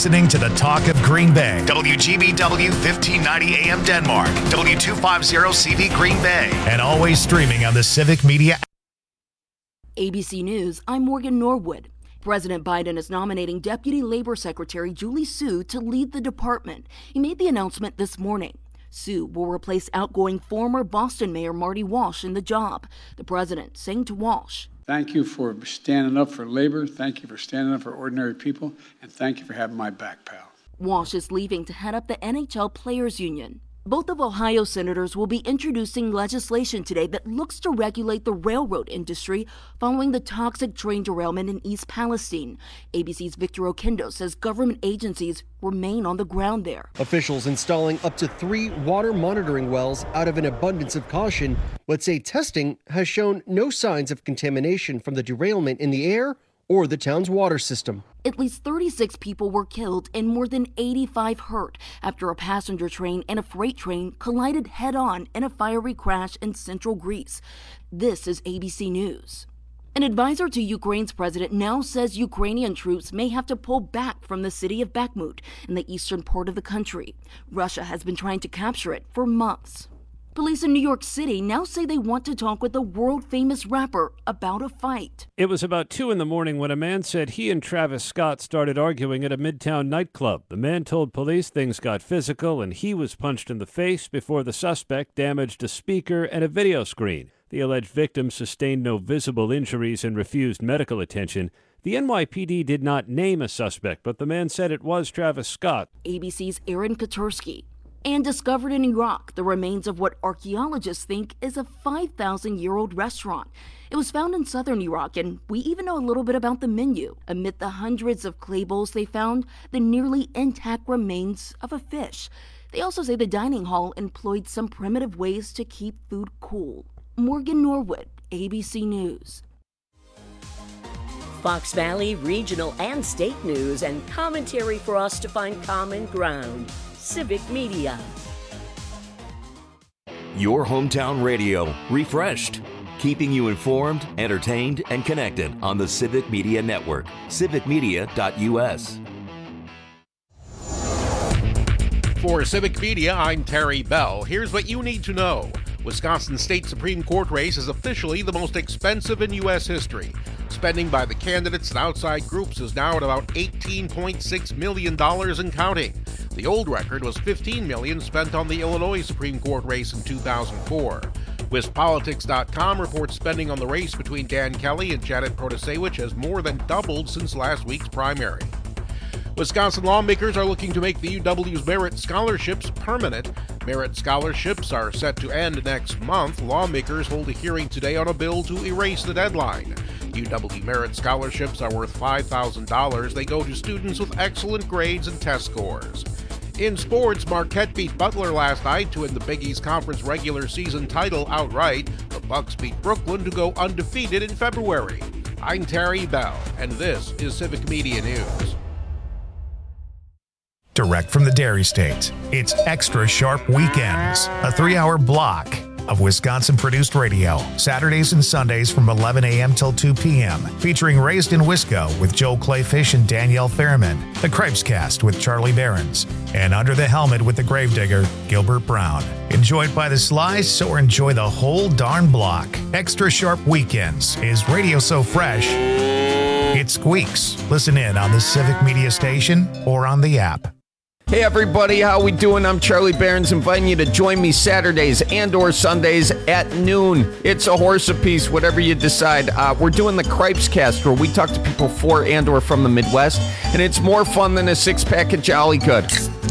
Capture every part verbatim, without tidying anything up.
listening to the Talk of Green Bay. W G B W fifteen ninety A M Denmark, W two fifty C V Green Bay, and always streaming on the Civic Media. A B C News, I'm Morgan Norwood. President Biden is nominating Deputy Labor Secretary Julie Su to lead the department. He made the announcement this morning. Su will replace outgoing former Boston Mayor Marty Walsh in the job. The president saying to Walsh, "Thank you for standing up for labor. Thank you for standing up for ordinary people. And thank you for having my back, pal." Walsh is leaving to head up the N H L Players Union. Both of Ohio's senators will be introducing legislation today that looks to regulate the railroad industry following the toxic train derailment in East Palestine. A B C's Victor Oquendo says government agencies remain on the ground there. Officials installing up to three water monitoring wells out of an abundance of caution, but say testing has shown no signs of contamination from the derailment in the air or the town's water system. At least thirty-six people were killed and more than eighty-five hurt after a passenger train and a freight train collided head-on in a fiery crash in central Greece. This is A B C News. An advisor to Ukraine's president now says Ukrainian troops may have to pull back from the city of Bakhmut in the eastern part of the country. Russia has been trying to capture it for months. Police in New York City now say they want to talk with a world-famous rapper about a fight. It was about two in the morning when a man said he and Travis Scott started arguing at a Midtown nightclub. The man told police things got physical and he was punched in the face before the suspect damaged a speaker and a video screen. The alleged victim sustained no visible injuries and refused medical attention. The N Y P D did not name a suspect, but the man said it was Travis Scott. A B C's Aaron Katursky. And discovered in Iraq the remains of what archaeologists think is a five thousand year old restaurant. It was found in southern Iraq, and we even know a little bit about the menu. Amid the hundreds of clay bowls they found, the nearly intact remains of a fish. They also say the dining hall employed some primitive ways to keep food cool. Morgan Norwood, A B C News. Fox Valley regional and state news and commentary for us to find common ground. Civic Media. Your hometown radio, refreshed. Keeping you informed, entertained, and connected on the Civic Media Network. civic media dot U S. For Civic Media, I'm Terry Bell. Here's what you need to know. Wisconsin State Supreme Court race is officially the most expensive in U S history. Spending by the candidates and outside groups is now at about eighteen point six million dollars and counting. The old record was fifteen million dollars spent on the Illinois Supreme Court race in two thousand four. Wis Politics dot com reports spending on the race between Dan Kelly and Janet Protasewicz has more than doubled since last week's primary. Wisconsin lawmakers are looking to make the U W's merit scholarships permanent. Merit scholarships are set to end next month. Lawmakers hold a hearing today on a bill to erase the deadline. U W merit scholarships are worth five thousand dollars. They go to students with excellent grades and test scores. In sports, Marquette beat Butler last night to win the Big East Conference regular season title outright. The Bucks beat Brooklyn to go undefeated in February. I'm Terry Bell, and this is Civic Media News. Direct from the Dairy State, it's Extra Sharp Weekends, a three-hour block of Wisconsin-produced radio, Saturdays and Sundays from eleven a.m. till two p.m., featuring Raised in Wisco with Joel Clayfish and Danielle Fairman, The Cripescast with Charlie Behrens, and Under the Helmet with the Gravedigger, Gilbert Brown. Enjoyed by the slice or enjoy the whole darn block. Extra Sharp Weekends is radio so fresh, it squeaks. Listen in on the Civic Media Station or on the app. Hey everybody, how we doing? I'm Charlie Behrens, inviting you to join me Saturdays and or Sundays at noon. It's a horse apiece, whatever you decide. Uh, we're doing the Cripescast, where we talk to people for and or from the Midwest, and it's more fun than a six-pack of Jolly Good.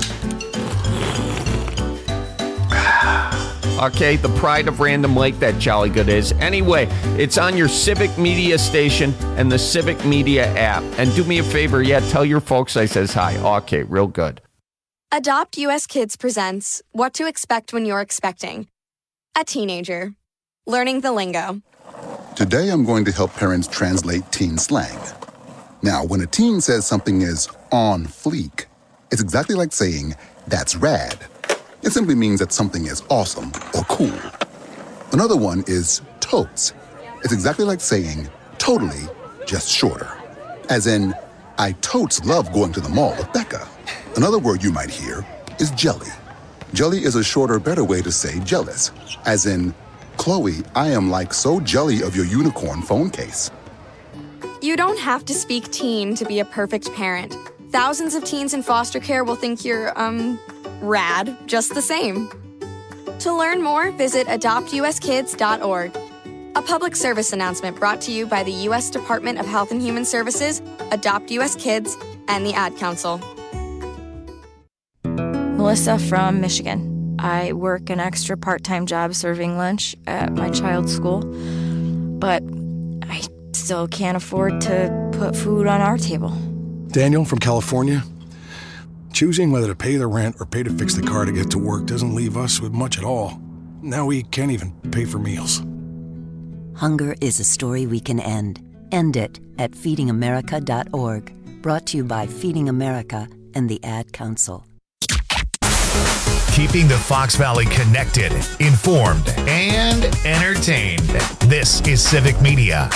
Okay, the pride of Random Lake, that Jolly Good is. Anyway, it's on your Civic Media station and the Civic Media app. And do me a favor, yeah, tell your folks I says hi. Okay, real good. Adopt U S Kids presents What to Expect When You're Expecting. A teenager. Learning the lingo. Today I'm going to help parents translate teen slang. Now, when a teen says something is on fleek, it's exactly like saying, that's rad. It simply means that something is awesome or cool. Another one is totes. It's exactly like saying, totally, just shorter. As in, I totes love going to the mall with Becca. Another word you might hear is jelly. Jelly is a shorter, better way to say jealous, as in, Chloe, I am like so jelly of your unicorn phone case. You don't have to speak teen to be a perfect parent. Thousands of teens in foster care will think you're, um, rad, just the same. To learn more, visit adopt u s kids dot org. A public service announcement brought to you by the U S Department of Health and Human Services, Adopt U S Kids, and the Ad Council. Melissa from Michigan. I work an extra part-time job serving lunch at my child's school, but I still can't afford to put food on our table. Daniel from California. Choosing whether to pay the rent or pay to fix the car to get to work doesn't leave us with much at all. Now we can't even pay for meals. Hunger is a story we can end. End it at feeding america dot org. Brought to you by Feeding America and the Ad Council. Keeping the Fox Valley connected, informed, and entertained. This is Civic Media.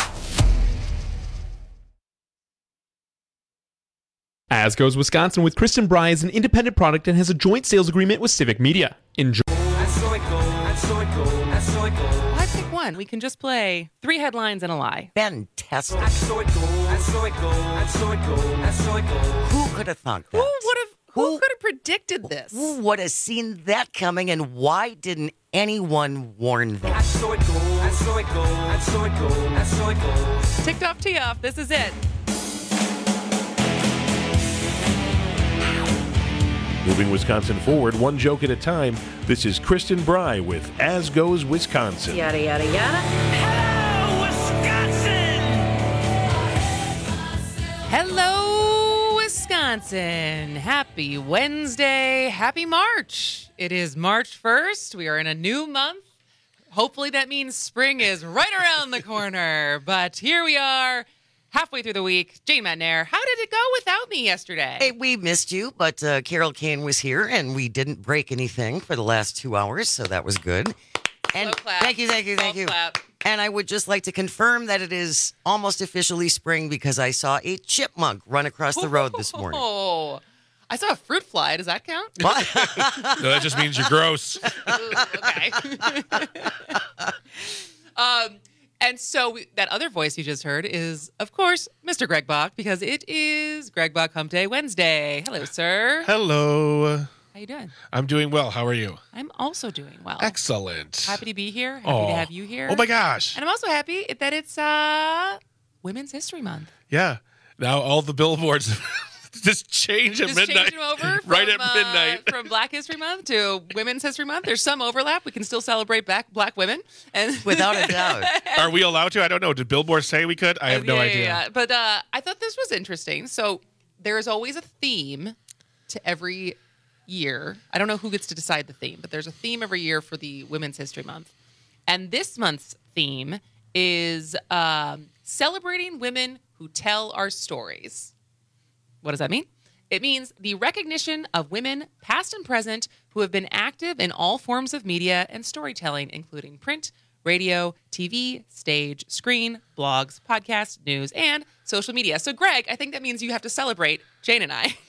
As Goes Wisconsin with Kristen Bry is an independent product and has a joint sales agreement with Civic Media. Enjoy. I pick one. We can just play three headlines and a lie. Fantastic. Who could have thought that? Who would have? Who, who could have predicted this? Who would have seen that coming, and why didn't anyone warn them? Ticked off, tee off. This is it. Moving Wisconsin forward, one joke at a time, this is Kristen Bry with As Goes Wisconsin. Yada, yada, yada. Hello, Wisconsin! Hello, Wisconsin. Happy Wednesday. Happy March. It is March first. We are in a new month. Hopefully that means spring is right around the corner. But here we are. Halfway through the week, Jane Madnair, how did it go without me yesterday? Hey, we missed you, but uh, Carol Kane was here, and we didn't break anything for the last two hours, so that was good. And thank you, thank you, thank Slow you. Clap. And I would just like to confirm that it is almost officially spring because I saw a chipmunk run across the road this morning. Oh, I saw a fruit fly. Does that count? No, that just means you're gross. Ooh, okay. um. And so we, that other voice you just heard is, of course, Mister Greg Bach, because it is Greg Bach Hump Day Wednesday. Hello, sir. Hello. How you doing? I'm doing well. How are you? I'm also doing well. Excellent. Happy to be here. Happy oh. to have you here. Oh, my gosh. And I'm also happy that it's uh, Women's History Month. Yeah. Now all the billboards just change at just midnight. Change them over from, right at midnight. Uh, from Black History Month to Women's History Month. There's some overlap. We can still celebrate black, black women. And without a doubt. Are we allowed to? I don't know. Did Billboard say we could? I have no yeah, idea. Yeah, yeah. But uh, I thought this was interesting. So there is always a theme to every year. I don't know who gets to decide the theme, but there's a theme every year for the Women's History Month. And this month's theme is um, celebrating women who tell our stories. What does that mean? It means the recognition of women, past and present, who have been active in all forms of media and storytelling, including print, radio, T V, stage, screen, blogs, podcasts, news, and social media. So, Greg, I think that means you have to celebrate Jane and I.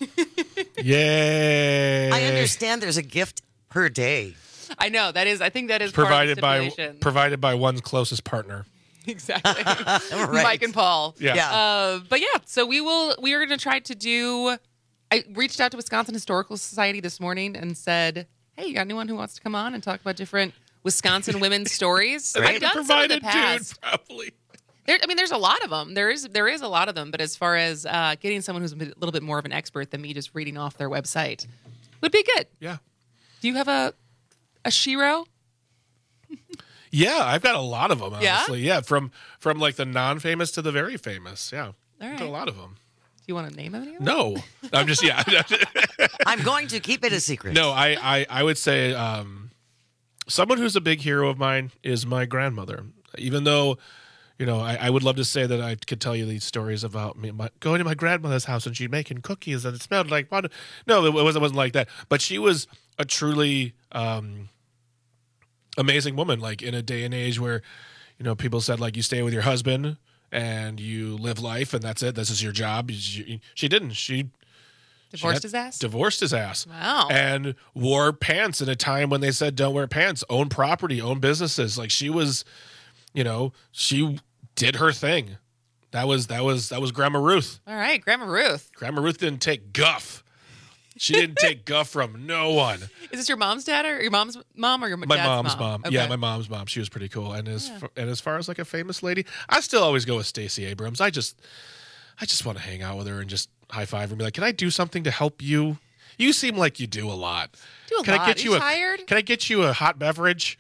Yay. I understand there's a gift per day. I know. That is, I think that is provided part of the by provided by one's closest partner. Exactly. Right. Mike and Paul. Yeah. Yeah. Uh, but yeah, so we will, we are going to try to do, I reached out to Wisconsin Historical Society this morning and said, hey, you got anyone who wants to come on and talk about different Wisconsin women's stories? Right. I've done some in the past. Dude, probably. There, I mean, there's a lot of them. There is, there is a lot of them. But as far as uh, getting someone who's a bit- little bit more of an expert than me just reading off their website would be good. Yeah. Do you have a, a shiro? Yeah, I've got a lot of them, Yeah? honestly. Yeah, from from like the non-famous to the very famous. Yeah. All I've got right. a lot of them. Do you want to name any of them? No. I'm just, yeah. I'm going to keep it a secret. No, I, I, I would say um, someone who's a big hero of mine is my grandmother. Even though, you know, I, I would love to say that I could tell you these stories about me my, going to my grandmother's house and she'd making cookies and it smelled like water. No, it wasn't, it wasn't like that. But she was a truly um, amazing woman, like in a day and age where, you know, people said, like, you stay with your husband and you live life and that's it. This is your job. She, she didn't. She Divorced She his had- ass? Divorced his ass. Wow. And wore pants in a time when they said don't wear pants, own property, own businesses. Like she was, you know, she did her thing. That was that was that was Grandma Ruth. All right, Grandma Ruth. Grandma Ruth didn't take guff. She didn't take guff from no one. Is this your mom's dad or your mom's mom or your My dad's mom's mom. mom? Okay. Yeah, my mom's mom. She was pretty cool. And as and as far as like a famous lady, I still always go with Stacey Abrams. I just I just want to hang out with her and just high five and be like, "Can I do something to help you? You seem like you do a lot. Do a can lot. I get Are you you a tired? Can I get you a hot beverage?"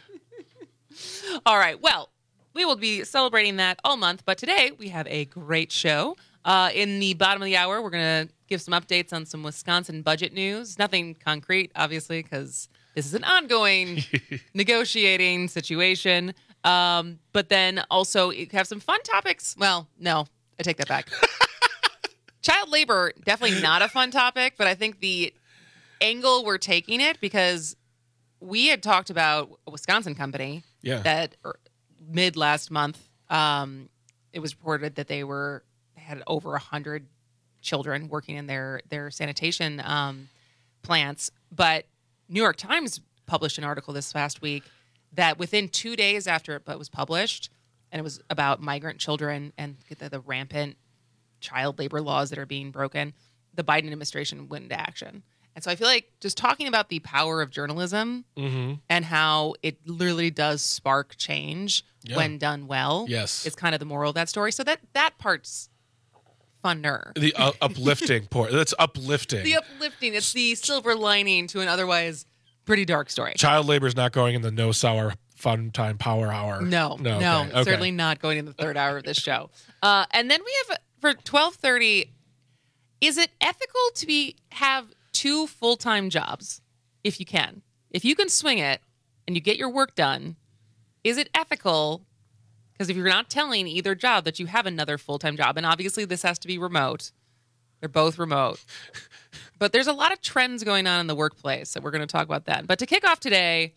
All right. Well, we will be celebrating that all month, but today we have a great show. Uh, in the bottom of the hour, we're going to give some updates on some Wisconsin budget news. Nothing concrete, obviously, because this is an ongoing negotiating situation. Um, but then also have some fun topics. Well, no, I take that back. Child labor, definitely not a fun topic, but I think the angle we're taking it, because we had talked about a Wisconsin company Yeah. that er, mid last month, um, it was reported that they were they had over a hundred children working in their their sanitation um, plants. But New York Times published an article this past week that within two days after it was published, and it was about migrant children and the, the rampant child labor laws that are being broken, the Biden administration went into action. And so I feel like just talking about the power of journalism Mm-hmm. and how it literally does spark change Yeah. when done well. Yes. It's kind of the moral of that story. So that that part's funner. The uh, uplifting part. That's uplifting. The uplifting. It's the silver lining to an otherwise pretty dark story. Child labor is not going in the no sour fun time power hour. No, no, no, okay, okay. certainly not going in the third hour of this show. Uh, and then we have for twelve thirty. Is it ethical to be have two full time jobs, if you can, if you can swing it and you get your work done? Is it ethical? Because if you're not telling either job that you have another full time job, and obviously this has to be remote. They're both remote. But there's a lot of trends going on in the workplace, so we're going to talk about that. But to kick off today,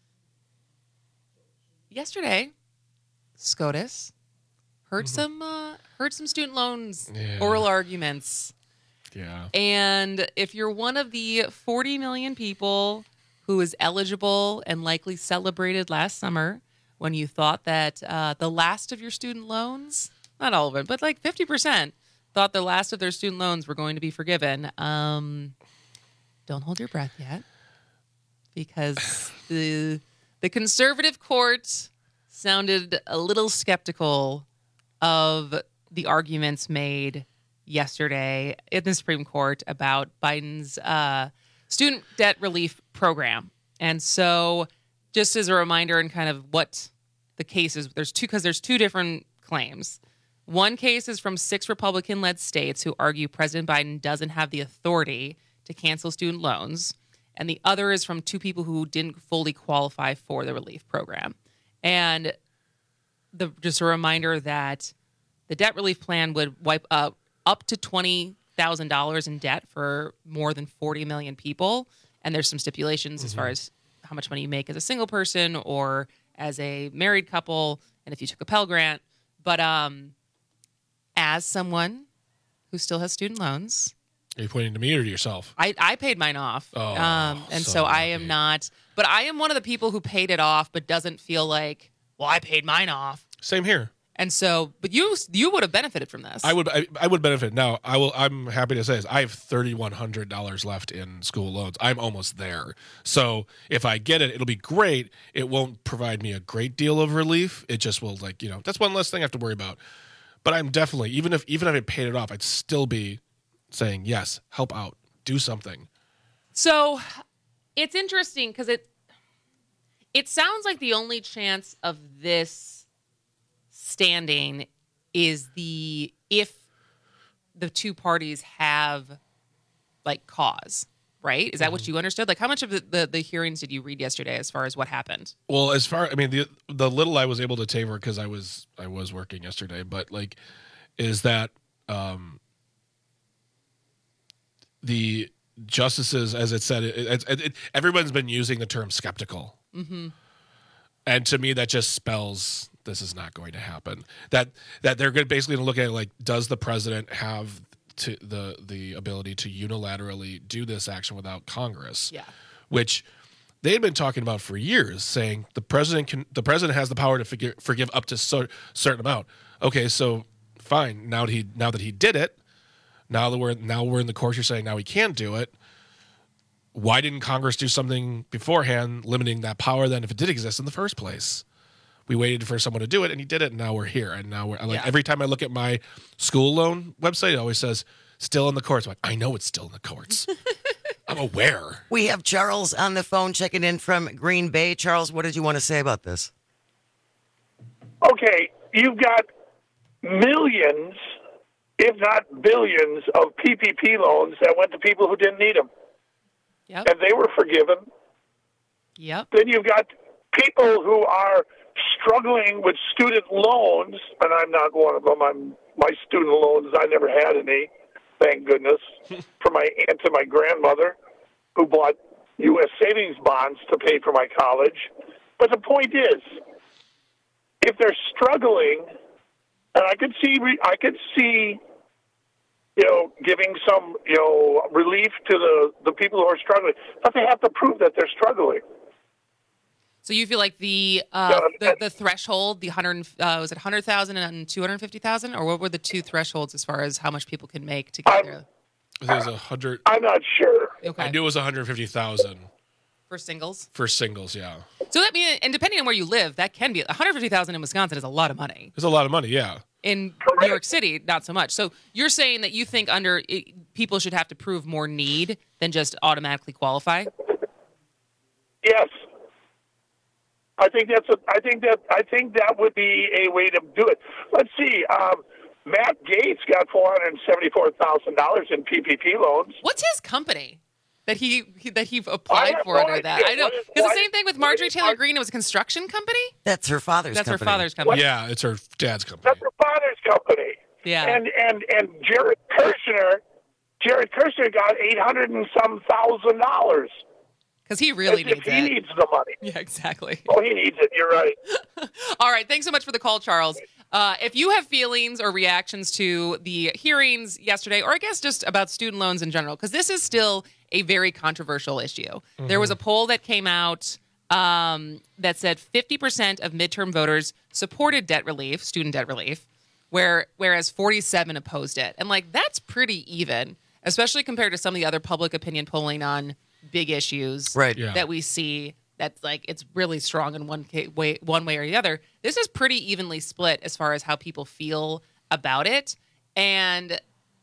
yesterday, SCOTUS heard some uh, heard some student loans Yeah. oral arguments. Yeah. And if you're one of the forty million people who is eligible and likely celebrated last summer when you thought that uh, the last of your student loans, not all of it, but like fifty percent thought the last of their student loans were going to be forgiven, um, don't hold your breath yet, because the the conservative court sounded a little skeptical of the arguments made yesterday in the Supreme Court about Biden's uh, student debt relief program. And so just as a reminder and kind of what the case is, there's two, because there's two different claims. One case is from six Republican-led states who argue President Biden doesn't have the authority to cancel student loans. And the other is from two people who didn't fully qualify for the relief program. And the, just a reminder that the debt relief plan would wipe out up to twenty thousand dollars in debt for more than forty million people. And there's some stipulations mm-hmm. as far as how much money you make as a single person or as a married couple, and if you took a Pell Grant. But um, as someone who still has student loans, Are you pointing to me or to yourself? I, I paid mine off. Oh, um, and so, so I am not, but I am one of the people who paid it off, but doesn't feel like, well, I paid mine off. Same here. And so, but you you would have benefited from this. I would I, I would benefit. Now, I will I'm happy to say this. I have thirty-one hundred dollars left in school loans. I'm almost there. So, if I get it, it'll be great. It won't provide me a great deal of relief. It just will, like, you know, that's one less thing I have to worry about. But I'm definitely, even if even if I paid it off, I'd still be saying, yes, help out, do something. So, it's interesting because it it sounds like the only chance of this standing is the if the two parties have like cause, right? Is that mm-hmm. what you understood? Like, how much of the, the the hearings did you read yesterday as far as what happened? Well, as far I mean the the little I was able to taper because I was I was working yesterday, but like is that um the justices, as it said, it, it, it, it, everyone's been using the term skeptical. Mm-hmm. And to me, that just spells this is not going to happen. That that they're going basically going to look at it like, does the president have to the the ability to unilaterally do this action without Congress. Yeah. Which they had been talking about for years, saying the president can the president has the power to forgive, forgive up to a certain amount. Okay, so fine. Now that he now that he did it, now that we're now we're in the course, you're saying now he can't do it. Why didn't Congress do something beforehand limiting that power then if it did exist in the first place? We waited for someone to do it, and he did it, and now we're here. And now we're like, Yeah. every time I look at my school loan website, it always says, still in the courts. I'm like, I know it's still in the courts. I'm aware. We have Charles on the phone checking in from Green Bay. Charles, what did you want to say about this? Okay, you've got millions, if not billions, of P P P loans that went to people who didn't need them. Yep. And they were forgiven. Yep. Then you've got people who are struggling with student loans, and I'm not one of them. I'm my student loans, I never had any, thank goodness, for my aunt and my grandmother, who bought U S savings bonds to pay for my college. But the point is, if they're struggling, and I could see, I could see, you know, giving some, you know, relief to the, the people who are struggling, but they have to prove that they're struggling. So you feel like the uh, the, the threshold, the hundred uh, was it hundred thousand and two hundred fifty thousand, or what were the two thresholds as far as how much people can make to get there? There's a hundred. I'm not sure. Okay. I knew it was one hundred fifty thousand For singles. for singles. Yeah, So that means, and depending on where you live, that can be one hundred fifty thousand in Wisconsin is a lot of money. it's a lot of money. Yeah, In New York City, not so much. So you're saying that you think under it, people should have to prove more need than just automatically qualify? Yes. I think that's a, I think that I think that would be a way to do it. Let's see. Um, Matt Gates got four hundred seventy-four thousand dollars in P P P loans. What's his company that he, he that he applied I have for no under that? idea. I know What is- because what the same is- thing with Marjorie Taylor Greene. It was a construction company. That's her father's That's company. her father's company. yeah, it's her dad's company. That's her father's company. Yeah. And and and Jared Kushner, Jared Kushner got eight hundred and some thousand dollars. Because he really As needs if he it. needs the money. Yeah, exactly. Oh, he needs it. You're right. All right. Thanks so much for the call, Charles. Uh, if you have feelings or reactions to the hearings yesterday, or I guess just about student loans in general, because this is still a very controversial issue. Mm-hmm. There was a poll that came out um, that said fifty percent of midterm voters supported debt relief, student debt relief, where whereas forty-seven opposed it. And like that's pretty even, especially compared to some of the other public opinion polling on big issues Right. Yeah. that we see. That's like it's really strong in one ca- way, one way or the other. This is pretty evenly split as far as how people feel about it. And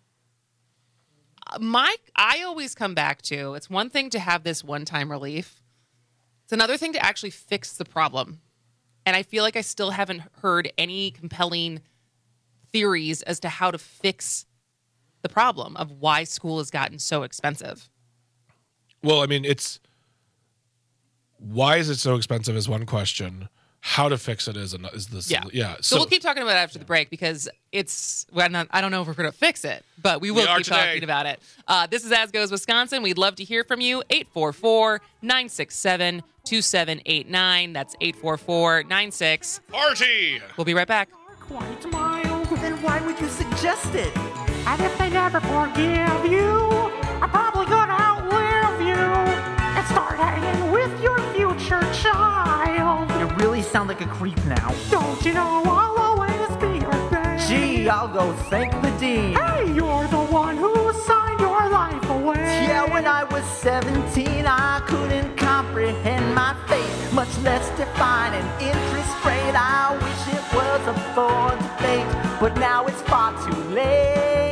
my, I always come back to it's one thing to have this one-time relief. It's another thing to actually fix the problem. And I feel like I still haven't heard any compelling theories as to how to fix the problem of why school has gotten so expensive. Well, I mean, it's why is it so expensive is one question. How to fix it is an, is this Yeah. yeah. So, we'll keep talking about it after the break because it's, well, not, I don't know if we're going to fix it, but we will We are keep today. talking about it. Uh, this is As Goes Wisconsin. We'd love to hear from you. eight four four, nine six seven, two seven eight nine. That's eight four four, nine six. Party! We'll be right back. Quite mild, then why would you suggest it? And if they never forgive you, I'm probably gonna outlive you and start hanging with your future child. You really sound like a creep now. Don't you know I'll always be your babe? Gee, I'll go thank the dean. Hey, you're the one who signed your life away. Yeah, when I was seventeen, I couldn't comprehend my fate, much less define an interest rate. I wish it was a full debate, but now it's far too late.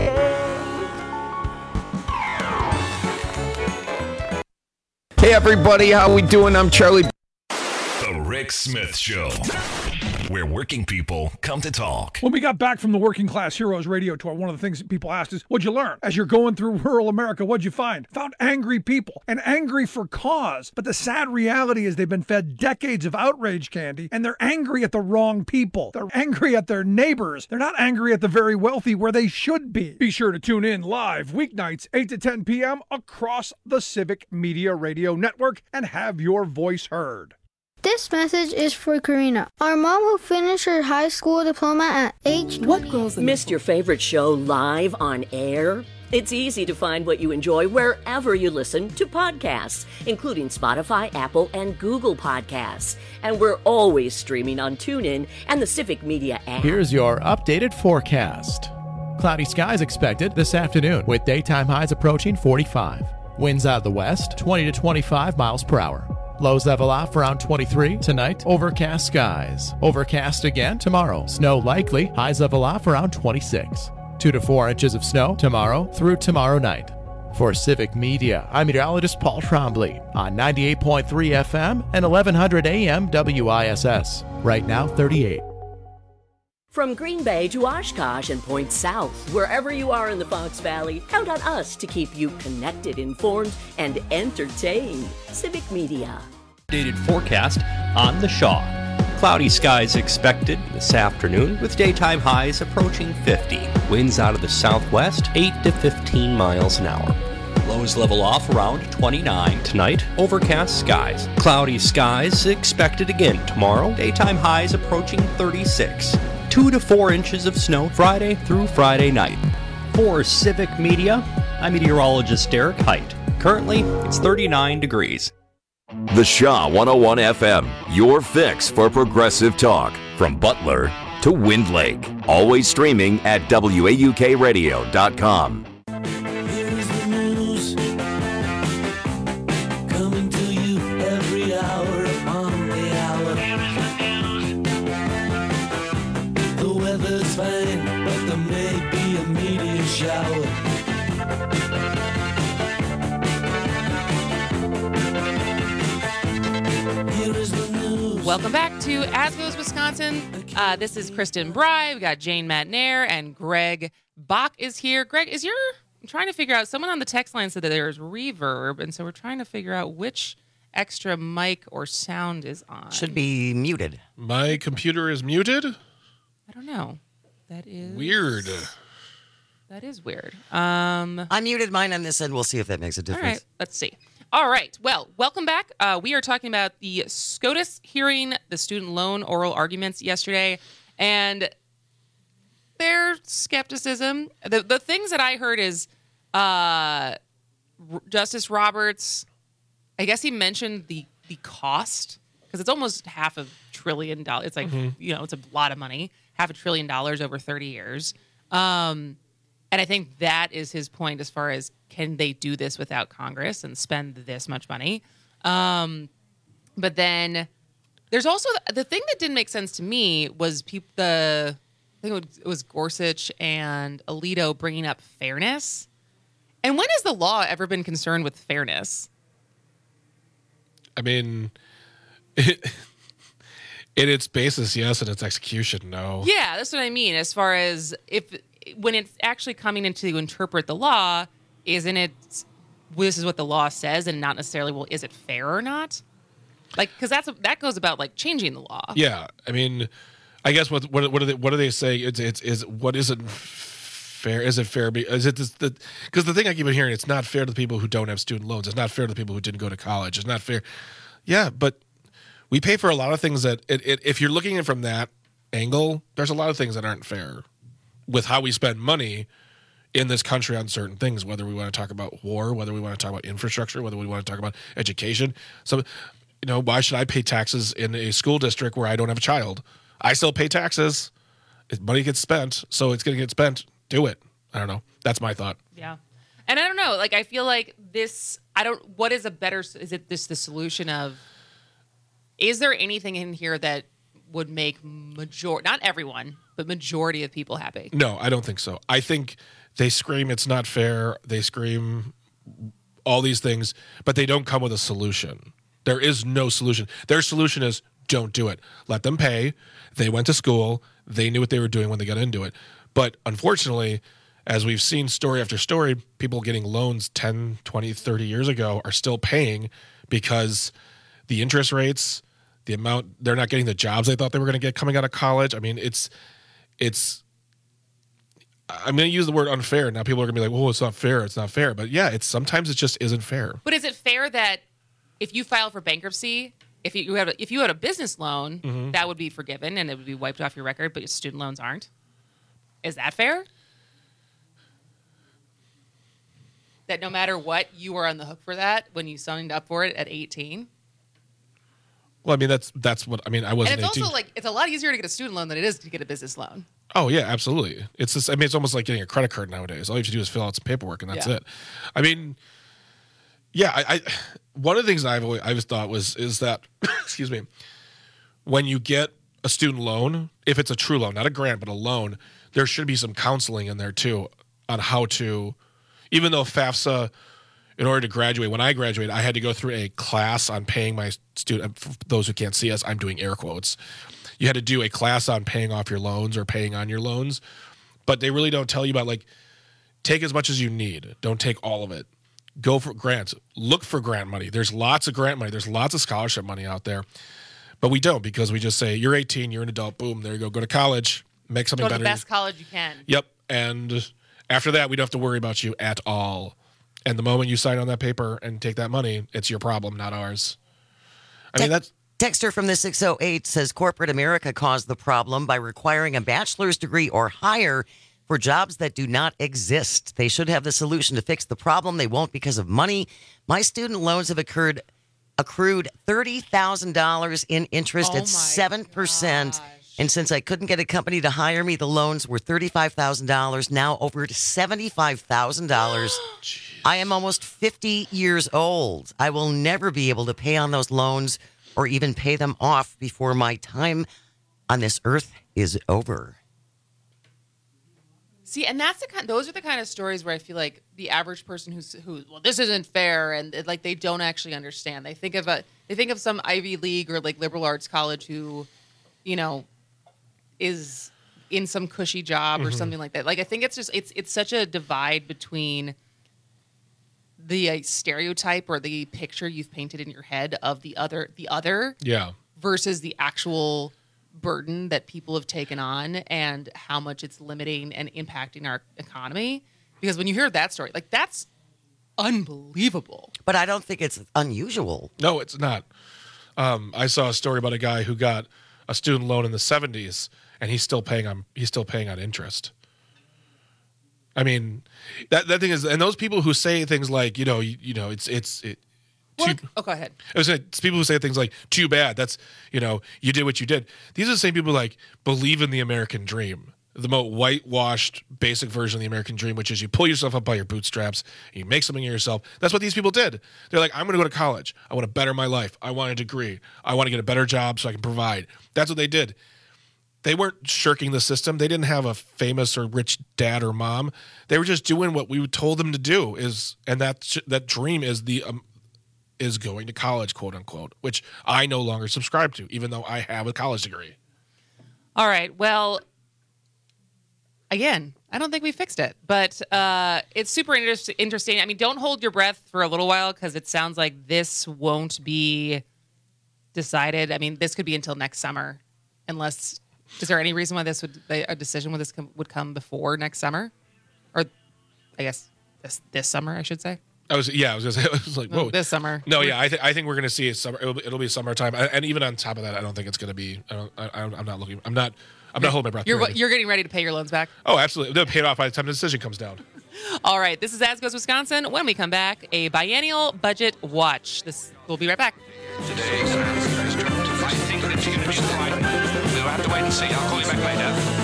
Hey everybody, how we doing? I'm Charlie. The Rick Smith Show, where working people come to talk. When we got back from the Working Class Heroes radio tour, one of the things that people asked is, what'd you learn? As you're going through rural America, what'd you find? Found angry people, and angry for cause. But the sad reality is they've been fed decades of outrage candy, and they're angry at the wrong people. They're angry at their neighbors. They're not angry at the very wealthy where they should be. Be sure to tune in live weeknights, eight to ten p.m. across the Civic Media Radio Network and have your voice heard. This message is for Karina, our mom who finished her high school diploma at age What girls missed your favorite show live on air? It's easy to find what you enjoy wherever you listen to podcasts, including Spotify, Apple, and Google Podcasts. And we're always streaming on TuneIn and the Civic Media app. Here's your updated forecast. Cloudy skies expected this afternoon with daytime highs approaching forty-five. Winds out of the west, twenty to twenty-five miles per hour. Lows level off around twenty-three. Tonight, overcast skies. Overcast again tomorrow. Snow likely. Highs level off around twenty-six. Two to four inches of snow tomorrow through tomorrow night. For Civic Media, I'm meteorologist Paul Trombley on ninety-eight point three F M and eleven hundred A M W I S S. Right now, thirty-eight. From Green Bay to Oshkosh and Point South, wherever you are in the Fox Valley, count on us to keep you connected, informed, and entertained. Civic Media. Updated forecast on the Shaw. Cloudy skies expected this afternoon with daytime highs approaching fifty. Winds out of the southwest, eight to fifteen miles an hour. Lows level off around twenty-nine. Tonight, overcast skies. Cloudy skies expected again tomorrow. Daytime highs approaching thirty-six. Two to four inches of snow Friday through Friday night. For Civic Media, I'm meteorologist Derek Height. Currently, it's thirty-nine degrees. The Shaw one oh one F M, your fix for progressive talk. From Butler to Wind Lake. Always streaming at W A U K radio dot com. Coming to you every hour upon the hour. The weather's fine, but there may be a meteor shower. Welcome back to As Goes Wisconsin. Uh, this is Kristen Bry. We got Jane Matnair and Greg Bach is here. Greg, is your... I'm trying to figure out... Someone on the text line said that there's reverb, and so we're trying to figure out which extra mic or sound is on. Should be muted. My computer is muted? I don't know. That is... Weird. That is weird. Um, I muted mine on this end. We'll see if that makes a difference. All right, let's see. All right. Well, welcome back. Uh, we are talking about the SCOTUS hearing, the student loan oral arguments yesterday, and their skepticism. The the things that I heard is uh, Justice Roberts, I guess he mentioned the, the cost, because it's almost half a trillion dollars. It's like, mm-hmm. you know, it's a lot of money, half a trillion dollars over thirty years. Um And I think that is his point as far as, can they do this without Congress and spend this much money? Um, but then there's also the thing that didn't make sense to me was people, the I think it was Gorsuch and Alito bringing up fairness. And when has the law ever been concerned with fairness? I mean, it, in its basis, yes, and its execution, no. Yeah, that's what I mean. As far as if when it's actually coming in to interpret the law, isn't it, well, this is what the law says and not necessarily, well, is it fair or not? Like, because that's that goes about like changing the law. Yeah, I mean, I guess what what what do they what do they say? It's it's is what isn't fair? Is it fair? Is it this, the because the thing I keep on hearing, it's not fair to the people who don't have student loans. It's not fair to the people who didn't go to college. It's not fair. Yeah, but we pay for a lot of things that it, it, if you're looking at it from that angle, there's a lot of things that aren't fair with how we spend money in this country on certain things, whether we want to talk about war, whether we want to talk about infrastructure, whether we want to talk about education. So, you know, why should I pay taxes in a school district where I don't have a child? I still pay taxes. If money gets spent, so it's going to get spent. Do it. I don't know. That's my thought. Yeah. And I don't know. Like, I feel like this, I don't, what is a better, is it this the solution of, is there anything in here that would make major, not everyone, but majority of people happy? No, I don't think so. I think they scream it's not fair. They scream all these things, but they don't come with a solution. There is no solution. Their solution is don't do it. Let them pay. They went to school. They knew what they were doing when they got into it. But unfortunately, as we've seen story after story, people getting loans ten, twenty, thirty years ago are still paying because the interest rates, the amount, they're not getting the jobs they thought they were going to get coming out of college. I mean, it's, it's, I'm going to use the word unfair. Now people are going to be like, well, it's not fair. It's not fair. But yeah, it's sometimes it just isn't fair. But is it fair that if you file for bankruptcy If you had a, if you had a business loan, Mhm. that would be forgiven and it would be wiped off your record, but your student loans aren't. Is that fair? That no matter what, you are on the hook for that when you signed up for it at eighteen? Well, I mean, that's that's what I mean. I And wasn't it's eighteen. also like, it's a lot easier to get a student loan than it is to get a business loan. Oh yeah, absolutely. It's just, I mean, it's almost like getting a credit card nowadays. All you have to do is fill out some paperwork, and that's Yeah. it. I mean, yeah, I, I one of the things I've always, I always thought was is that excuse me, when you get a student loan, if it's a true loan, not a grant, but a loan, there should be some counseling in there too on how to, even though FAFSA, in order to graduate, when I graduated, I had to go through a class on paying my student. For those who can't see us, I'm doing air quotes. You had to do a class on paying off your loans or paying on your loans, but they really don't tell you about, like, take as much as you need. Don't take all of it. Go for grants. Look for grant money. There's lots of grant money. There's lots of scholarship money out there, but we don't, because we just say, you're eighteen, you're an adult, boom, there you go. Go to college, make something Go to better. the best college you can. Yep. And after that, we don't have to worry about you at all. And the moment you sign on that paper and take that money, it's your problem, not ours. I mean, that's. Texter from the six oh eight says corporate America caused the problem by requiring a bachelor's degree or higher for jobs that do not exist. They should have the solution to fix the problem. They won't because of money. My student loans have occurred, accrued thirty thousand dollars in interest Oh at seven percent. And since I couldn't get a company to hire me, the loans were thirty-five thousand dollars, now over to seventy-five thousand dollars. I am almost fifty years old. I will never be able to pay on those loans or even pay them off before my time on this earth is over. See, and that's the kind. Those are the kind of stories where I feel like the average person who's who, well, this isn't fair, and it, like they don't actually understand. They think of a, they think of some Ivy League or like liberal arts college who, you know, is in some cushy job or Mhm. something like that. Like I think it's just it's it's such a divide between the uh, stereotype or the picture you've painted in your head of the other the other Yeah. versus the actual burden that people have taken on and how much it's limiting and impacting our economy. Because when you hear that story, like that's unbelievable. But I don't think it's unusual. No, it's not. Um, I saw a story about a guy who got a student loan in the seventies, and he's still paying on he's still paying on interest. I mean, that that thing is, and those people who say things like, you know, you, you know, it's it's it. Well, oh, go ahead. I was saying, it's people who say things like, "Too bad." That's, you know, you did what you did. These are the same people like believe in the American dream, the most whitewashed, basic version of the American dream, which is you pull yourself up by your bootstraps, and you make something of yourself. That's what these people did. They're like, I'm going to go to college. I want to better my life. I want a degree. I want to get a better job so I can provide. That's what they did. They weren't shirking the system. They didn't have a famous or rich dad or mom. They were just doing what we told them to do. Is and that that dream is the um, is going to college, quote unquote, which I no longer subscribe to, even though I have a college degree. All right. Well, again, I don't think we fixed it, but uh, it's super inter- interesting. I mean, don't hold your breath for a little while because it sounds like this won't be decided. I mean, this could be until next summer, unless. Is there any reason why this would a decision with this com- would come before next summer, or I guess this this summer I should say? I was yeah, I was gonna say I was like, No, whoa, this summer. No, yeah, I think I think we're gonna see it summer. It'll be, it'll be summertime, and even on top of that, I don't think it's gonna be. I don't. I, I'm not looking. I'm not. I'm not holding my breath. You're Right. you're getting ready to pay your loans back. Oh, absolutely. They'll pay it off by the time the decision comes down. All right, this is As Goes Wisconsin. When we come back, a biennial budget watch. This we'll be right back. Today, I think that you can push the right. We'll have to wait and see. I'll call you back later.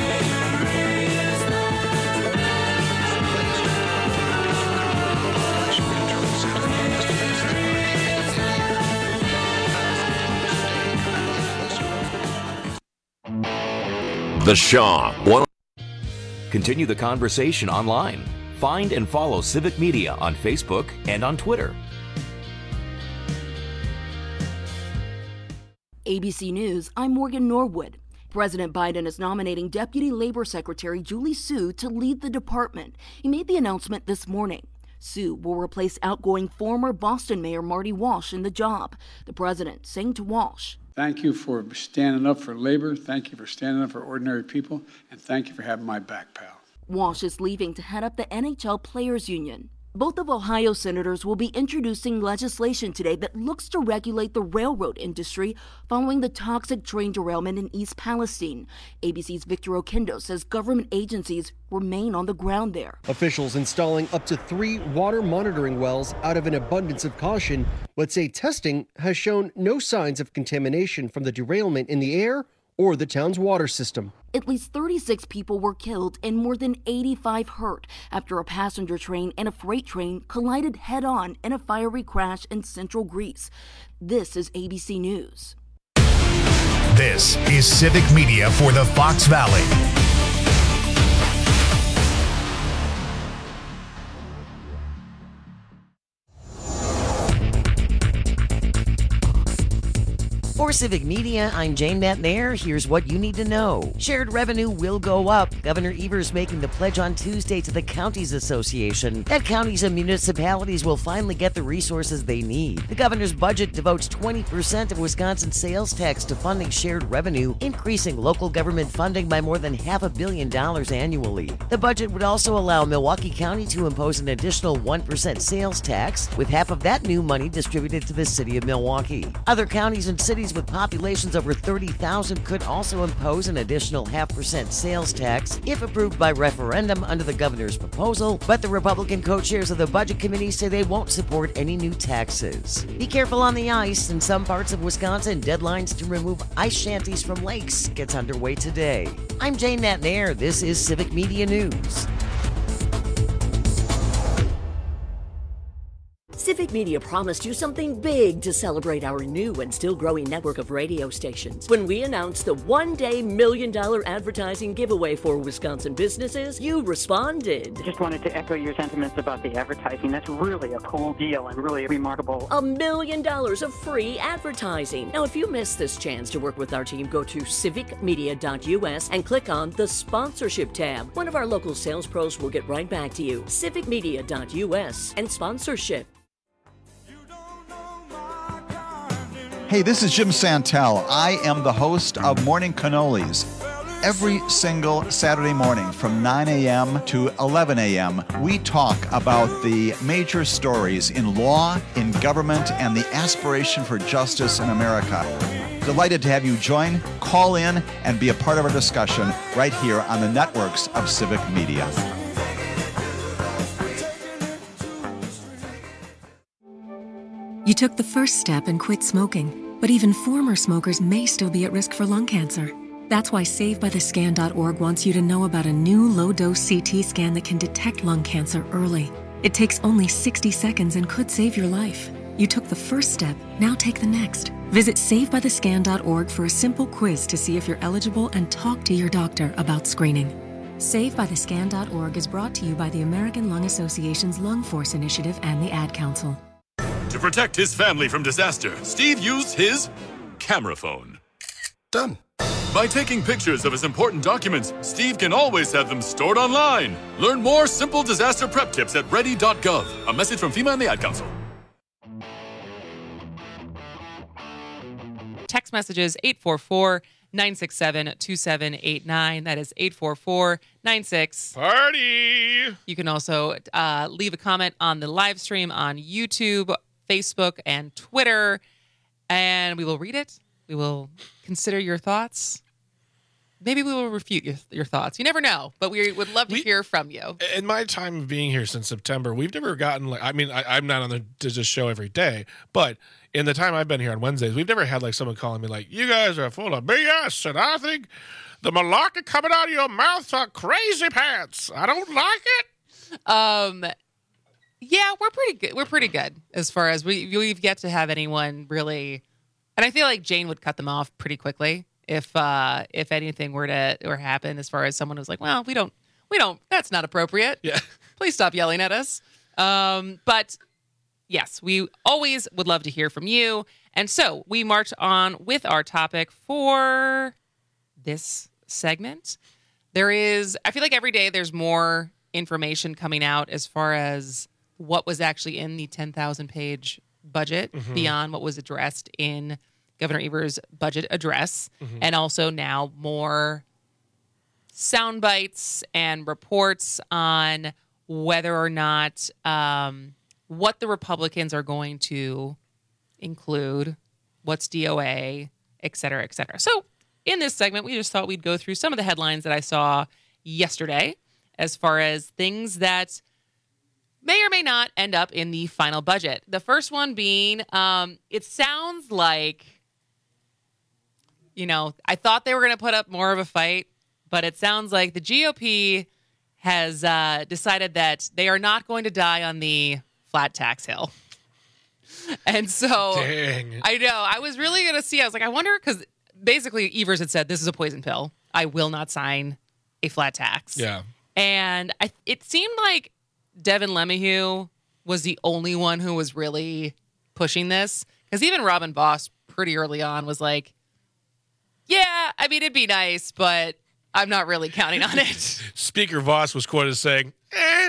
The Shaw. One- Continue the conversation online. Find and follow Civic Media on Facebook and on Twitter. A B C News, I'm Morgan Norwood. President Biden is nominating Deputy Labor Secretary Julie Su to lead the department. He made the announcement this morning. Su will replace outgoing former Boston Mayor Marty Walsh in the job. The president saying to Walsh, "Thank you for standing up for labor. Thank you for standing up for ordinary people. And thank you for having my back, pal." Walsh is leaving to head up the N H L Players Union. Both of Ohio's senators will be introducing legislation today that looks to regulate the railroad industry following the toxic train derailment in East Palestine. A B C's Victor Oquendo says government agencies remain on the ground there. Officials installing up to three water monitoring wells out of an abundance of caution, but say testing has shown no signs of contamination from the derailment in the air or the town's water system. At least thirty-six people were killed and more than eighty-five hurt after a passenger train and a freight train collided head-on in a fiery crash in central Greece. This is A B C News. This is Civic Media for the Fox Valley. For Civic Media, I'm Jane Matnair. Here's what you need to know. Shared revenue will go up. Governor Evers making the pledge on Tuesday to the Counties Association that counties and municipalities will finally get the resources they need. The governor's budget devotes twenty percent of Wisconsin's sales tax to funding shared revenue, increasing local government funding by more than half a billion dollars annually. The budget would also allow Milwaukee County to impose an additional one percent sales tax, with half of that new money distributed to the city of Milwaukee. Other counties and cities with populations over thirty thousand could also impose an additional half percent sales tax if approved by referendum under the governor's proposal, but the Republican co-chairs of the Budget Committee say they won't support any new taxes. Be careful on the ice. In some parts of Wisconsin, deadlines to remove ice shanties from lakes gets underway today. I'm Jane Matnair. This is Civic Media News. Civic Media promised you something big to celebrate our new and still growing network of radio stations. When we announced the one-day million dollar advertising giveaway for Wisconsin businesses, you responded. Just wanted to echo your sentiments about the advertising. That's really a cool deal and really remarkable. A million dollars of free advertising. Now, if you missed this chance to work with our team, go to civic media dot U S and click on the sponsorship tab. One of our local sales pros will get right back to you. civic media dot U S and sponsorship. Hey, this is Jim Santel. I am the host of Morning Cannolis. Every single Saturday morning from nine a.m. to eleven a.m., we talk about the major stories in law, in government, and the aspiration for justice in America. Delighted to have you join, call in, and be a part of our discussion right here on the networks of Civic Media. You took the first step and quit smoking, but even former smokers may still be at risk for lung cancer. That's why save by the scan dot org wants you to know about a new low-dose C T scan that can detect lung cancer early. It takes only sixty seconds and could save your life. You took the first step, now take the next. Visit save by the scan dot org for a simple quiz to see if you're eligible and talk to your doctor about screening. save by the scan dot org is brought to you by the American Lung Association's Lung Force Initiative and the Ad Council. To protect his family from disaster, Steve used his camera phone. Done. By taking pictures of his important documents, Steve can always have them stored online. Learn more simple disaster prep tips at ready dot gov. A message from FEMA and the Ad Council. Text messages eight four four, nine six seven, two seven eight nine. That is eight four four, nine six. Party! You can also uh, leave a comment on the live stream on YouTube, Facebook, and Twitter, and we will read it. We will consider your thoughts. Maybe we will refute your, your thoughts. You never know, but we would love to we, hear from you. In my time of being here since September, we've never gotten like, I mean, I, I'm not on the this show every day, but in the time I've been here on Wednesdays, we've never had like someone calling me like, you guys are full of B S, and I think the malarkey coming out of your mouth are crazy pants. I don't like it. Um, yeah, we're pretty good. We're pretty good as far as we, we've yet to have anyone really, and I feel like Jane would cut them off pretty quickly if uh, if anything were to or happen as far as someone who's like, well, we don't, we don't, that's not appropriate. Yeah. Please stop yelling at us. Um, but yes, we always would love to hear from you. And so we march on with our topic for this segment. There is, I feel like every day there's more information coming out as far as what was actually in the ten thousand page budget mm-hmm. beyond what was addressed in Governor Evers' budget address, mm-hmm. and also now more sound bites and reports on whether or not um, what the Republicans are going to include, what's D O A, et cetera, et cetera. So in this segment, we just thought we'd go through some of the headlines that I saw yesterday as far as things that may or may not end up in the final budget. The first one being, um, it sounds like, you know, I thought they were going to put up more of a fight, but it sounds like the G O P has uh, decided that they are not going to die on the flat tax hill. And so, Dang. I know, I was really going to see, I was like, I wonder, because basically Evers had said, this is a poison pill. I will not sign a flat tax. Yeah. And I, it seemed like Devin LeMahieu was the only one who was really pushing this. Because even Robin Voss pretty early on was like, yeah, I mean, it'd be nice, but I'm not really counting on it. Speaker Voss was quoted as saying, eh.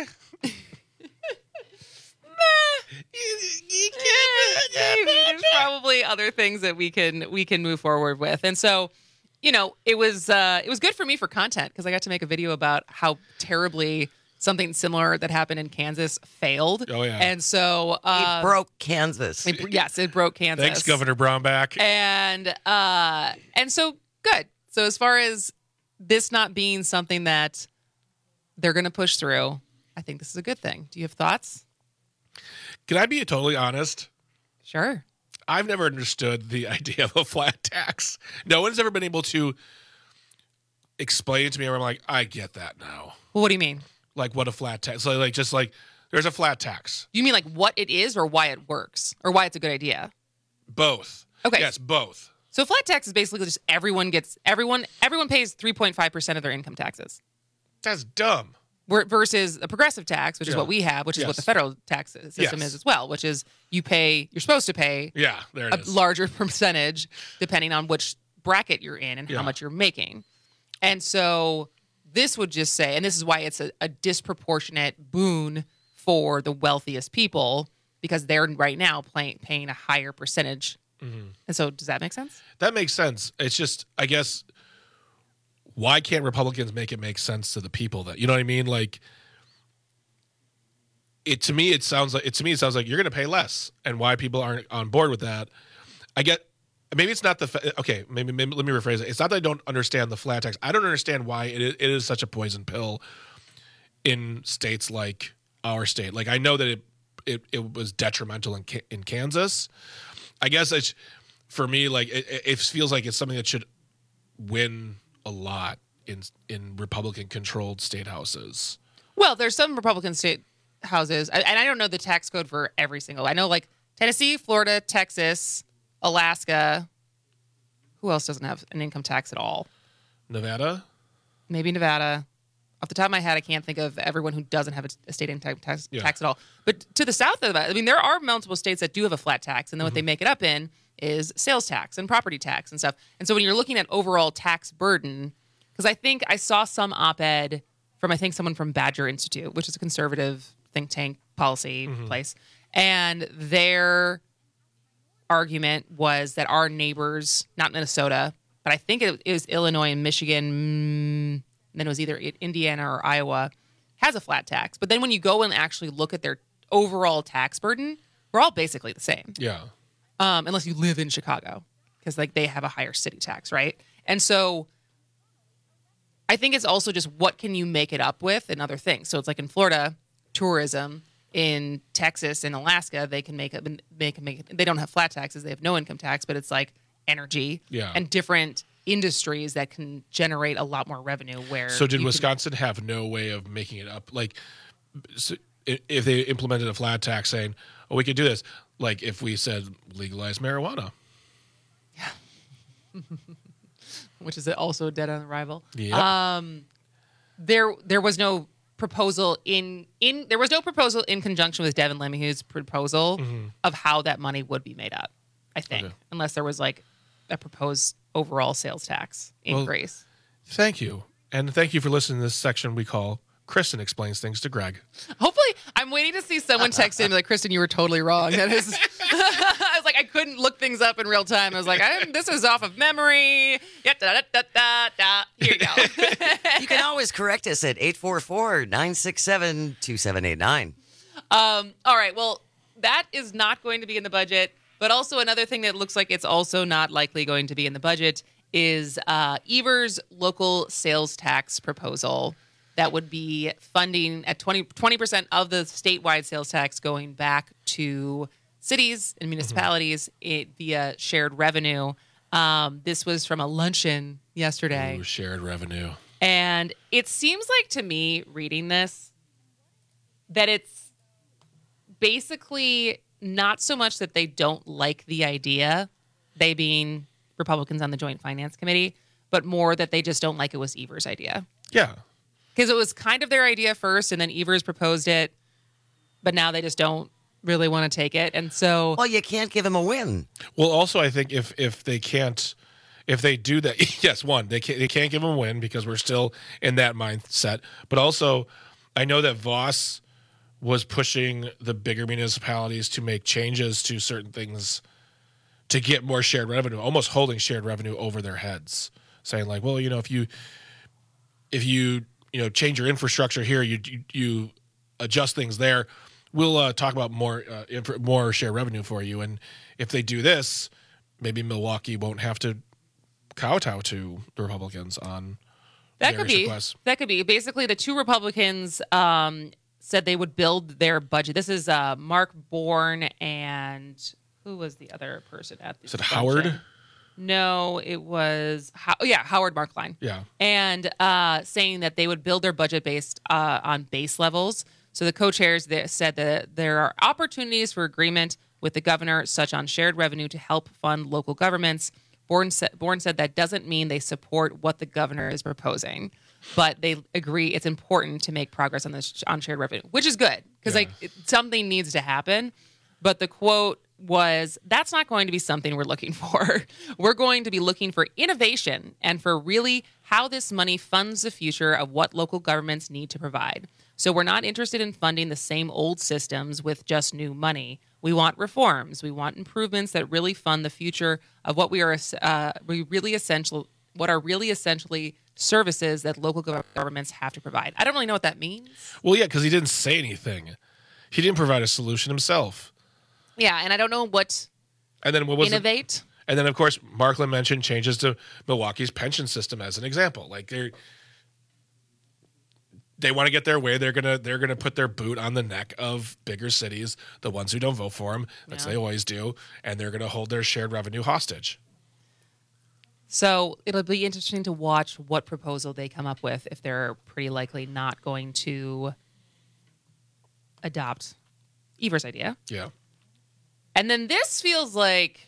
There's probably other things that we can we can move forward with. And so, you know, it was uh, it was good for me for content because I got to make a video about how terribly something similar that happened in Kansas failed. Oh, yeah. And so uh, it broke Kansas. It, yes, it broke Kansas. Thanks, Governor Brownback. And uh, and so good. So as far as this not being something that they're going to push through, I think this is a good thing. Do you have thoughts? Can I be totally honest? Sure. I've never understood the idea of a flat tax. No one's ever been able to explain it to me where I'm like, I get that now. Well, what do you mean? Like what a flat tax, so like just like there's a flat tax. You mean like what it is or why it works or why it's a good idea? Both. Okay. Yes, both. So flat tax is basically just everyone gets, everyone everyone pays three point five percent of their income taxes. That's dumb. Versus a progressive tax, which is Yeah. what we have, which is Yes. what the federal tax system Yes. is as well, which is you pay, you're supposed to pay Yeah, there it a is. larger percentage depending on which bracket you're in and Yeah. how much you're making. And so this would just say, and this is why it's a, a disproportionate boon for the wealthiest people because they're right now paying, paying a higher percentage. Mm-hmm. And so does that make sense? That makes sense. It's just, I guess, why can't Republicans make it make sense to the people that, you know what I mean? Like, it to me, it sounds like, it to me, it sounds like you're going to pay less, and why people aren't on board with that. I get, maybe it's not the, fa- okay, maybe, maybe let me rephrase it. It's not that I don't understand the flat tax. I don't understand why it is, it is such a poison pill in states like our state. Like, I know that it, it, it was detrimental in, in Kansas. I guess it's, for me, like, it, it feels like it's something that should win a lot in in Republican controlled state houses. Well, there's some Republican state houses, and I don't know the tax code for every single. I know like Tennessee, Florida, Texas, Alaska. Who else doesn't have an income tax at all? Nevada? Maybe Nevada. Off the top of my head, I can't think of everyone who doesn't have a state income tax, Yeah. tax at all. But to the south of that, I mean, there are multiple states that do have a flat tax, and then what Mm-hmm. they make it up in is sales tax and property tax and stuff. And so when you're looking at overall tax burden, because I think I saw some op-ed from, I think, someone from Badger Institute, which is a conservative think tank policy Mm-hmm. place, and their argument was that our neighbors, not Minnesota, but I think it, it was Illinois and Michigan, mm, and then it was either Indiana or Iowa, has a flat tax. But then when you go and actually look at their overall tax burden, we're all basically the same. Yeah. Um, unless you live in Chicago, because like they have a higher city tax, right? And so I think it's also just what can you make it up with and other things. So it's like in Florida, tourism. In Texas and Alaska, they can make it make make it, they don't have flat taxes, they have no income tax, but it's like energy Yeah. and different industries that can generate a lot more revenue. Where So did you Wisconsin have no way of making it up? Like, so i- if they implemented a flat tax saying, oh, we could do this, like if we said legalize marijuana. Can, which is also dead on arrival. Yep. Um, there there was no proposal in in there was no proposal in conjunction with Devin LeMahieu's proposal Mhm. of how that money would be made up. I think, Okay. unless there was like a proposed overall sales tax Well, increase. Thank you. And thank you for listening to this section we call Kristen Explains Things to Greg. Hopefully, I'm waiting to see someone text in like, Kristen, you were totally wrong. That is, I was like, I couldn't look things up in real time. I was like, I'm, this is off of memory. Yeah, da, da, da, da, da. Here you go. You can always correct us at eight four four, nine six seven, two seven eight nine. Um, all right. Well, that is not going to be in the budget. But also another thing that looks like it's also not likely going to be in the budget is uh, Evers' local sales tax proposal that would be funding at twenty percent of the statewide sales tax going back to cities and municipalities mm-hmm. it, via shared revenue. Um, this was from a luncheon yesterday. Ooh, shared revenue. And it seems like to me, reading this, that it's basically not so much that they don't like the idea, they being Republicans on the Joint Finance Committee, but more that they just don't like it was Evers' idea. Yeah. Because it was kind of their idea first, and then Evers proposed it, but now they just don't really want to take it. And so... Well, you can't give them a win. Well, also, I think if if they can't... If they do that, yes, one, they can't, they can't give them a win because we're still in that mindset. But also, I know that Voss was pushing the bigger municipalities to make changes to certain things to get more shared revenue, almost holding shared revenue over their heads, saying like, well, you know, if you if you you know change your infrastructure here, you you, you adjust things there, we'll uh, talk about more uh, infra- more shared revenue for you. And if they do this, maybe Milwaukee won't have to kowtow to the Republicans on that could be requests. That could be basically the two Republicans um, said they would build their budget. This is uh, Mark Bourne and who was the other person at this? Is it Howard? No, it was How- oh, yeah Howard Markline. Yeah, and uh, saying that they would build their budget based uh, on base levels. So the co-chairs there said that there are opportunities for agreement with the governor, such on shared revenue to help fund local governments. Bourne said, Bourne said that doesn't mean they support what the governor is proposing, but they agree it's important to make progress on this on shared revenue, which is good because yeah. like it, something needs to happen. But the quote was, "That's not going to be something we're looking for. We're going to be looking for innovation and for really how this money funds the future of what local governments need to provide. So we're not interested in funding the same old systems with just new money. We want reforms. We want improvements that really fund the future of what we are uh, we really essential, what are really essentially services that local governments have to provide." I don't really know what that means. Well, yeah, because he didn't say anything. He didn't provide a solution himself. Yeah, and I don't know what. And then what was innovate? It? And then, of course, Markland mentioned changes to Milwaukee's pension system as an example. Like they're. They want to get their way. They're gonna they're gonna put their boot on the neck of bigger cities, the ones who don't vote for them, as yeah. they always do, and they're gonna hold their shared revenue hostage. So it'll be interesting to watch what proposal they come up with if they're pretty likely not going to adopt Evers' idea. Yeah. And then this feels like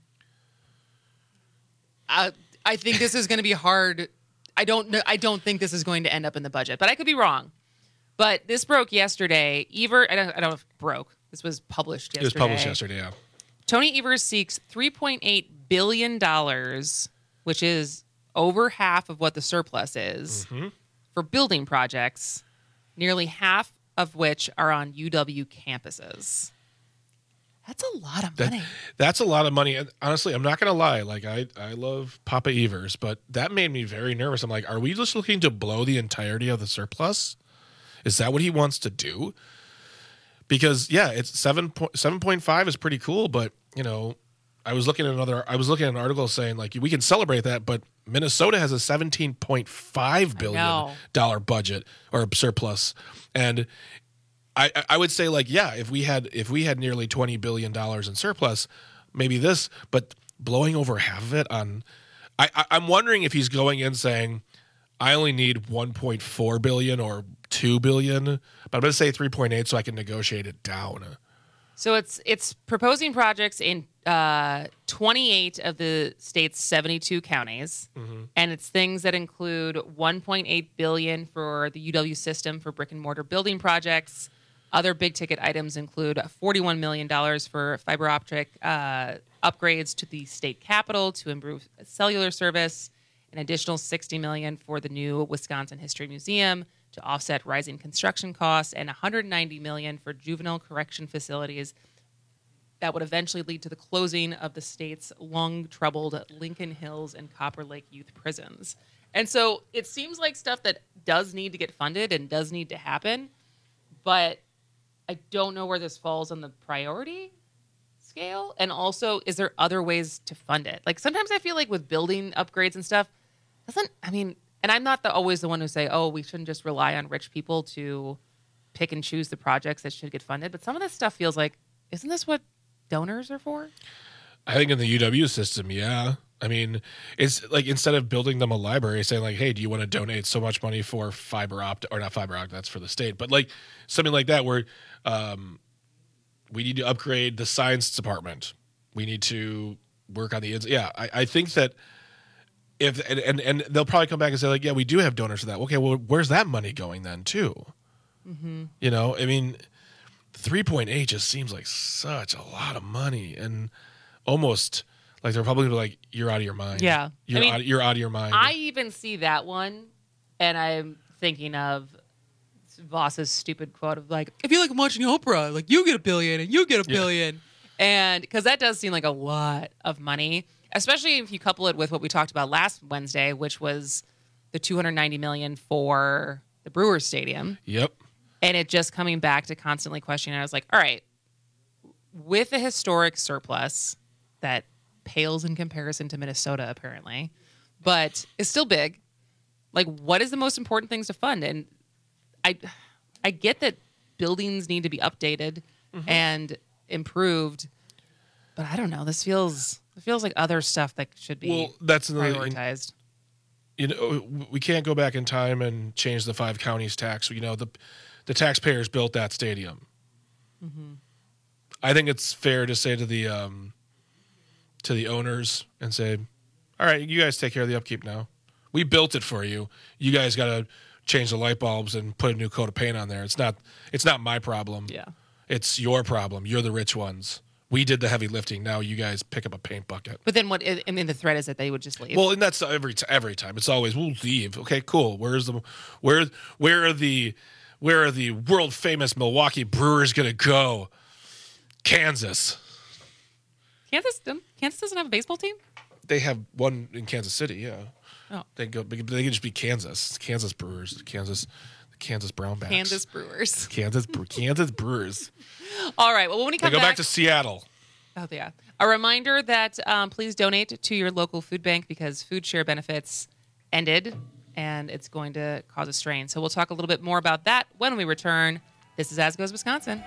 uh, I think this is going to be hard. I don't know. I don't think this is going to end up in the budget, but I could be wrong. But this broke yesterday. Evers, I don't, I don't know if it broke. This was published yesterday. It was published yesterday, yeah. Tony Evers seeks three point eight billion dollars, which is over half of what the surplus is, mm-hmm. for building projects, nearly half of which are on U W campuses. That's a lot of money. That, that's a lot of money. And honestly, I'm not going to lie. Like I, I love Papa Evers, but that made me very nervous. I'm like, are we just looking to blow the entirety of the surplus? Is that what he wants to do? Because yeah, it's seven seven point five is pretty cool, but you know, I was looking at another. I was looking at an article saying like we can celebrate that, but Minnesota has a seventeen point five billion dollar budget or surplus, and. I, I would say like yeah if we had if we had nearly twenty billion dollars in surplus, maybe this, but blowing over half of it on I, I I'm wondering if he's going in saying I only need one point four billion or two billion, but I'm going to say three point eight so I can negotiate it down. So it's it's proposing projects in uh, twenty-eight of the state's seventy-two counties, mm-hmm. and it's things that include one point eight billion dollars for the U W system for brick and mortar building projects. Other big ticket items include forty-one million dollars for fiber optic uh, upgrades to the state capitol to improve cellular service, an additional sixty million dollars for the new Wisconsin History Museum to offset rising construction costs, and one hundred ninety million dollars for juvenile correction facilities. that would eventually lead to the closing of the state's long-troubled Lincoln Hills and Copper Lake youth prisons. And so it seems like stuff that does need to get funded and does need to happen, but I don't know where this falls on the priority scale. And also, is there other ways to fund it? Like, sometimes I feel like with building upgrades and stuff, doesn't, I mean, and I'm not the, always the one who say, oh, we shouldn't just rely on rich people to pick and choose the projects that should get funded. But some of this stuff feels like, isn't this what donors are for? I think in the U W system, yeah. I mean, it's like instead of building them a library, saying like, hey, do you want to donate so much money for fiber optic, or not fiber optic, that's for the state, but like something like that where um, we need to upgrade the science department. We need to work on the, yeah, I, I think that if, and, and, and they'll probably come back and say like, yeah, we do have donors for that. Okay, well, where's that money going then too? Mm-hmm. You know, I mean, three point eight just seems like such a lot of money, and almost like they're probably like, you're out of your mind. Yeah. You're, I mean, out, you're out of your mind. I even see that one, and I'm thinking of Voss's stupid quote of like, if you like watching Oprah, like you get a billion and you get a billion. Yeah. And because that does seem like a lot of money, especially if you couple it with what we talked about last Wednesday, which was the two hundred ninety million dollars for the Brewers Stadium. Yep. And it just coming back to constantly questioning. I was like, all right, with a historic surplus that pales in comparison to Minnesota, apparently, but is still big. Like, what is the most important things to fund? And I, I get that buildings need to be updated mm-hmm. and improved, but I don't know. This feels it feels like other stuff that should be well, that's prioritized. You know, we can't go back in time and change the five counties tax. You know, the the taxpayers built that stadium. Mm-hmm. I think it's fair to say to the um, to the owners and say, all right, you guys take care of the upkeep now. We built it for you. You guys got to change the light bulbs and put a new coat of paint on there. It's not it's not my problem. Yeah. It's your problem. You're the rich ones. We did the heavy lifting. Now you guys pick up a paint bucket. But then what? I mean, the threat is that they would just leave. Well, and that's every t- every time. It's always we'll leave. Okay, cool. Where's the where where are the where are the world famous Milwaukee Brewers gonna go? Kansas. Kansas. Kansas doesn't have a baseball team. They have one in Kansas City. Yeah. Oh. They go. They can just be Kansas. Kansas Brewers. Kansas. The Kansas Brownbacks. Kansas Brewers. Kansas. Kansas Brewers. All right. Well, when we come they go back, back to Seattle. Oh yeah. A reminder that um, please donate to your local food bank because food share benefits ended, and it's going to cause a strain. So we'll talk a little bit more about that when we return. This is As Goes Wisconsin.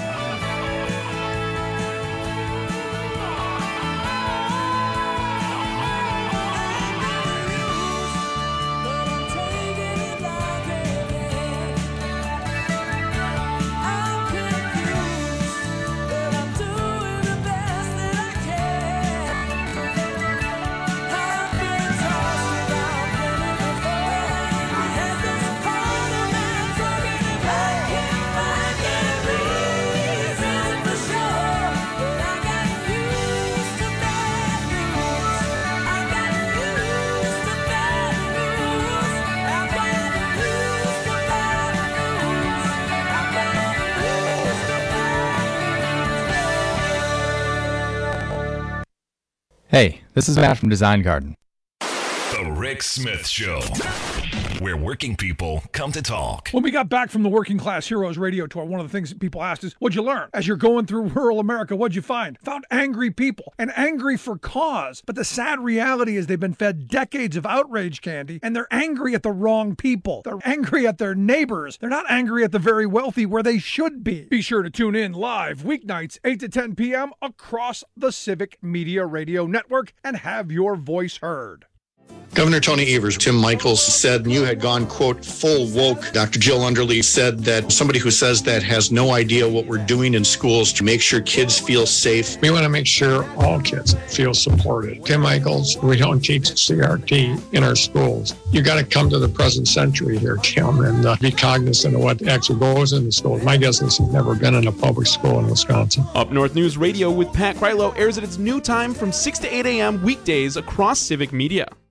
Hey, this is Matt from Design Garden. The Rick Smith Show, where working people come to talk. When we got back from the Working Class Heroes radio tour, one of the things that people asked is, what'd you learn? As you're going through rural America, what'd you find? Found angry people, and angry for cause. But the sad reality is they've been fed decades of outrage candy, and they're angry at the wrong people. They're angry at their neighbors. They're not angry at the very wealthy where they should be. Be sure to tune in live weeknights, eight to ten p.m. across the Civic Media Radio Network and have your voice heard. Governor Tony Evers, Tim Michaels said you had gone, quote, full woke. Doctor Jill Underly said that somebody who says that has no idea what we're doing in schools to make sure kids feel safe. We want to make sure all kids feel supported. Tim Michaels, we don't teach C R T in our schools. You got to come to the present century here, Tim, and uh, be cognizant of what actually goes in the schools. My guess is he's never been in a public school in Wisconsin. Up North News Radio with Pat Krylo airs at its new time from six to eight a.m. weekdays across Civic Media.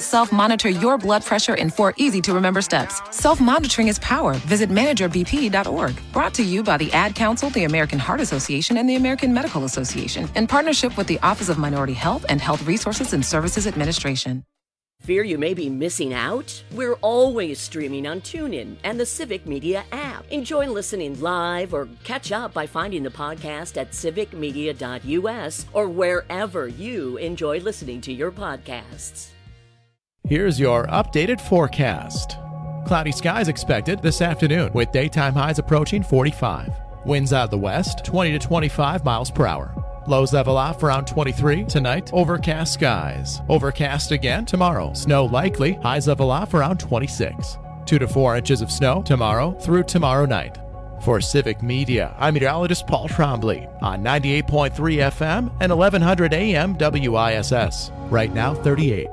Self-monitor your blood pressure in four easy-to-remember steps. Self-monitoring is power. Visit manager b p dot org. Brought to you by the Ad Council, the American Heart Association, and the American Medical Association, in partnership with the Office of Minority Health and Health Resources and Services Administration. Fear you may be missing out? We're always streaming on TuneIn and the Civic Media app. Enjoy listening live or catch up by finding the podcast at civic media dot u s or wherever you enjoy listening to your podcasts. Here's your updated forecast. Cloudy skies expected this afternoon with daytime highs approaching forty-five. Winds out of the west, twenty to twenty-five miles per hour. Lows level off around twenty-three. Tonight, overcast skies. Overcast again tomorrow. Snow likely. Highs level off around twenty-six. Two to four inches of snow tomorrow through tomorrow night. For Civic Media, I'm meteorologist Paul Trombley on ninety-eight point three F M and eleven hundred A M W I S S. Right now, thirty-eight.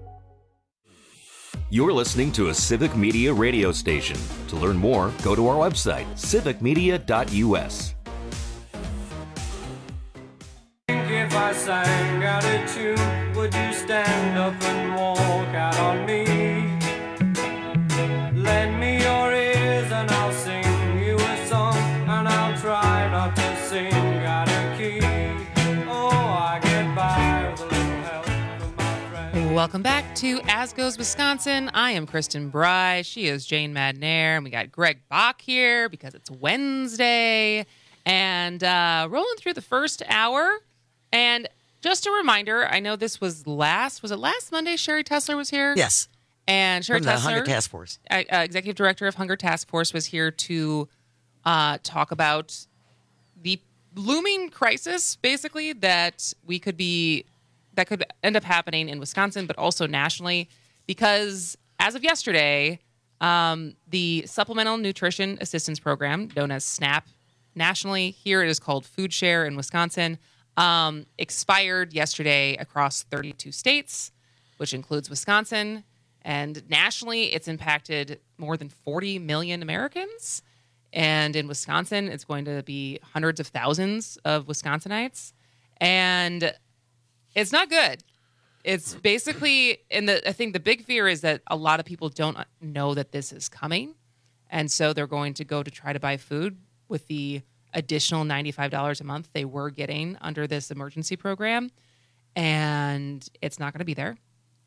You're listening to a Civic Media radio station. To learn more, go to our website, civic media dot u s. If I sang out a tune, would you stand up and walk out on me? Lend me your ears and I'll sing you a song, and I'll try not to sing out of key. Oh, I get by with a little help from my friends. Welcome back to As Goes Wisconsin. I am Kristen Bry. She is Jane Madnair. And we got Greg Bach here because it's Wednesday. And uh, rolling through the first hour. And just a reminder, I know this was last, was it last Monday Sherry Tessler was here? Yes. And Sherry From the Tessler, Hunger Task Force. Uh, uh, Executive Director of Hunger Task Force, was here to uh, talk about the looming crisis, basically, that we could be, that could end up happening in Wisconsin, but also nationally, because as of yesterday, um, the Supplemental Nutrition Assistance Program, known as SNAP nationally, here it is called Food Share in Wisconsin, Um, expired yesterday across thirty-two states, which includes Wisconsin. And nationally, it's impacted more than forty million Americans. And in Wisconsin, it's going to be hundreds of thousands of Wisconsinites. And it's not good. It's basically, and the, I think the big fear is that a lot of people don't know that this is coming. And so they're going to go to try to buy food with the additional ninety-five dollars a month they were getting under this emergency program, and it's not going to be there.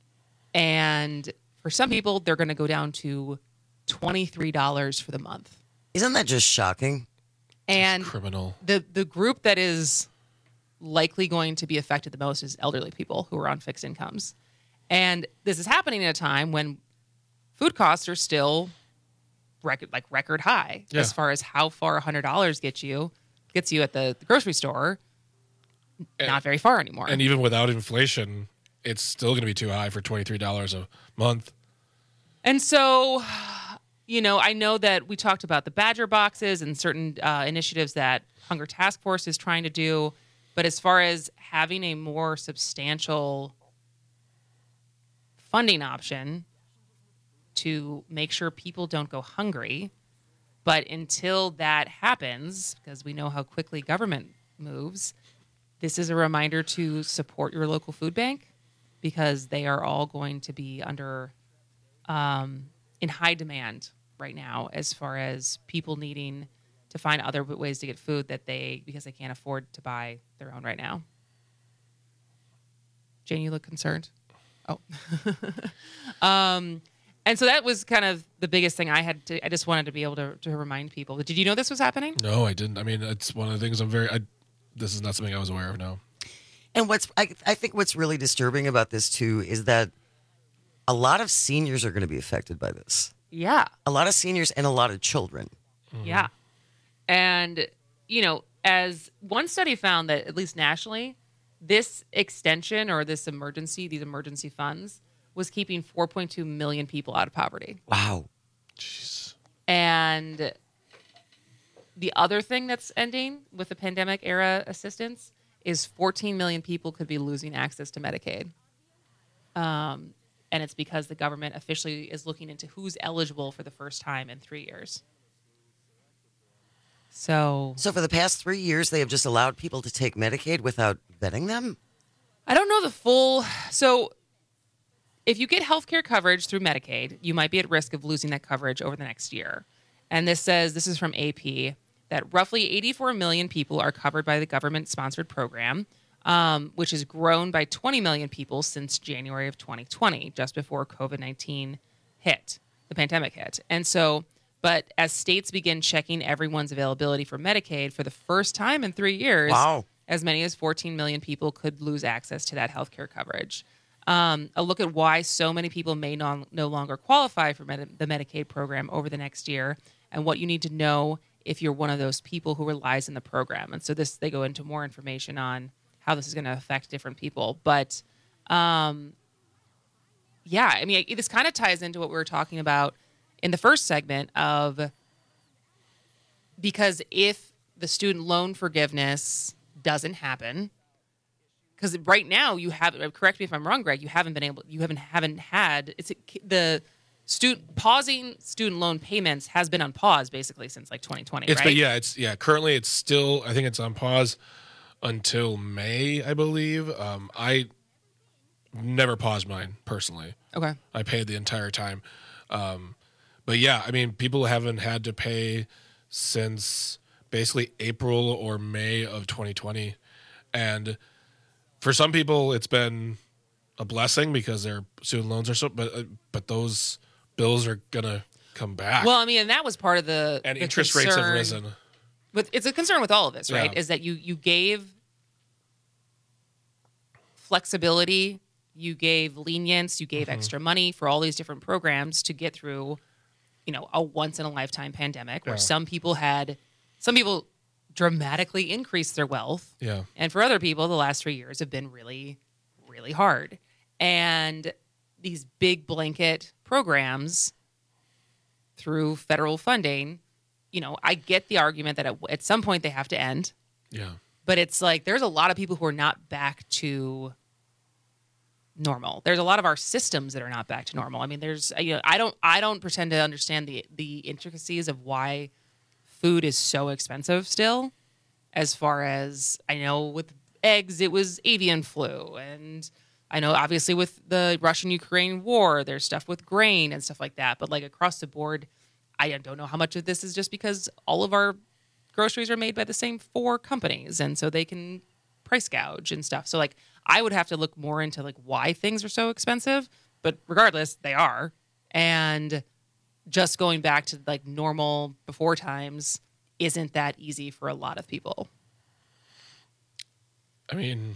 And for some people, they're going to go down to twenty-three dollars for the month. Isn't that just shocking? And That's criminal. The the group that is likely going to be affected the most is elderly people who are on fixed incomes. And this is happening at a time when food costs are still record like record high Yeah. as far as how far one hundred dollars gets you gets you at the, the grocery store. And, not very far anymore. And even without inflation, it's still going to be too high for twenty-three dollars a month. And so, you know, I know that we talked about the Badger boxes and certain uh, initiatives that Hunger Task Force is trying to do. But as far as having a more substantial funding option to make sure people don't go hungry. But until that happens, because we know how quickly government moves, this is a reminder to support your local food bank, because they are all going to be under um, in high demand right now as far as people needing to find other ways to get food that they, because they can't afford to buy their own right now. Jane, you look concerned. Oh. um, and so that was kind of the biggest thing I had to, I just wanted to be able to, to remind people. Did you know this was happening? No, I didn't. I mean, it's one of the things I'm very, I, this is not something I was aware of, no. And what's I, I think what's really disturbing about this too is that a lot of seniors are going to be affected by this. Yeah. A lot of seniors and a lot of children. Mm-hmm. Yeah. And, you know, as one study found that at least nationally, this extension or this emergency, these emergency funds, was keeping four point two million people out of poverty. Wow. Jeez. And the other thing that's ending with the pandemic era assistance is fourteen million people could be losing access to Medicaid. Um, and it's because the government officially is looking into who's eligible for the first time in three years. So, so for the past three years, they have just allowed people to take Medicaid without vetting them? I don't know the full. So if you get healthcare coverage through Medicaid, you might be at risk of losing that coverage over the next year. And this says, this is from A P, that roughly eighty-four million people are covered by the government-sponsored program, um, which has grown by twenty million people since January of twenty twenty, just before COVID nineteen hit, the pandemic hit. And so, but as states begin checking everyone's availability for Medicaid for the first time in three years, wow. as many as fourteen million people could lose access to that healthcare coverage. Um, a look at why so many people may non- no longer qualify for med- the Medicaid program over the next year, and what you need to know if you're one of those people who relies on the program. And so this, they go into more information on how this is going to affect different people. But um, yeah, I mean, it, this kind of ties into what we were talking about in the first segment of, because if the student loan forgiveness doesn't happen, because right now you have, correct me if I'm wrong, Greg, you haven't been able, you haven't haven't had, it's the student pausing student loan payments has been on pause basically since like twenty twenty, It's right? been, yeah, it's yeah. Currently, it's still, I think it's on pause until May, I believe. Um, I never paused mine personally. Okay. I paid the entire time. Um, but yeah, I mean, people haven't had to pay since basically April or May of twenty twenty, and for some people, it's been a blessing because their student loans are so, but uh, but those bills are gonna come back. Well, I mean, and that was part of the and the interest concern, rates have risen. But it's a concern with all of this, right? Yeah. Is that you you gave flexibility, you gave lenience, you gave Mhm. extra money for all these different programs to get through, you know, a once in a lifetime pandemic where Yeah. some people had, some people dramatically increased their wealth. Yeah. And for other people, the last three years have been really, really hard. And these big blanket programs through federal funding, you know, I get the argument that at, at some point they have to end. Yeah. But it's like there's a lot of people who are not back to normal. There's a lot of our systems that are not back to normal. I mean, there's you know, I don't I don't pretend to understand the the intricacies of why food is so expensive still. As far as I know, with eggs, it was avian flu, and I know obviously with the Russian-Ukraine war, there's stuff with grain and stuff like that. But like across the board, I don't know how much of this is just because all of our groceries are made by the same four companies, and so they can price gouge and stuff. So like I would have to look more into like why things are so expensive, but regardless, they are. And just going back to like normal before times isn't that easy for a lot of people. I mean,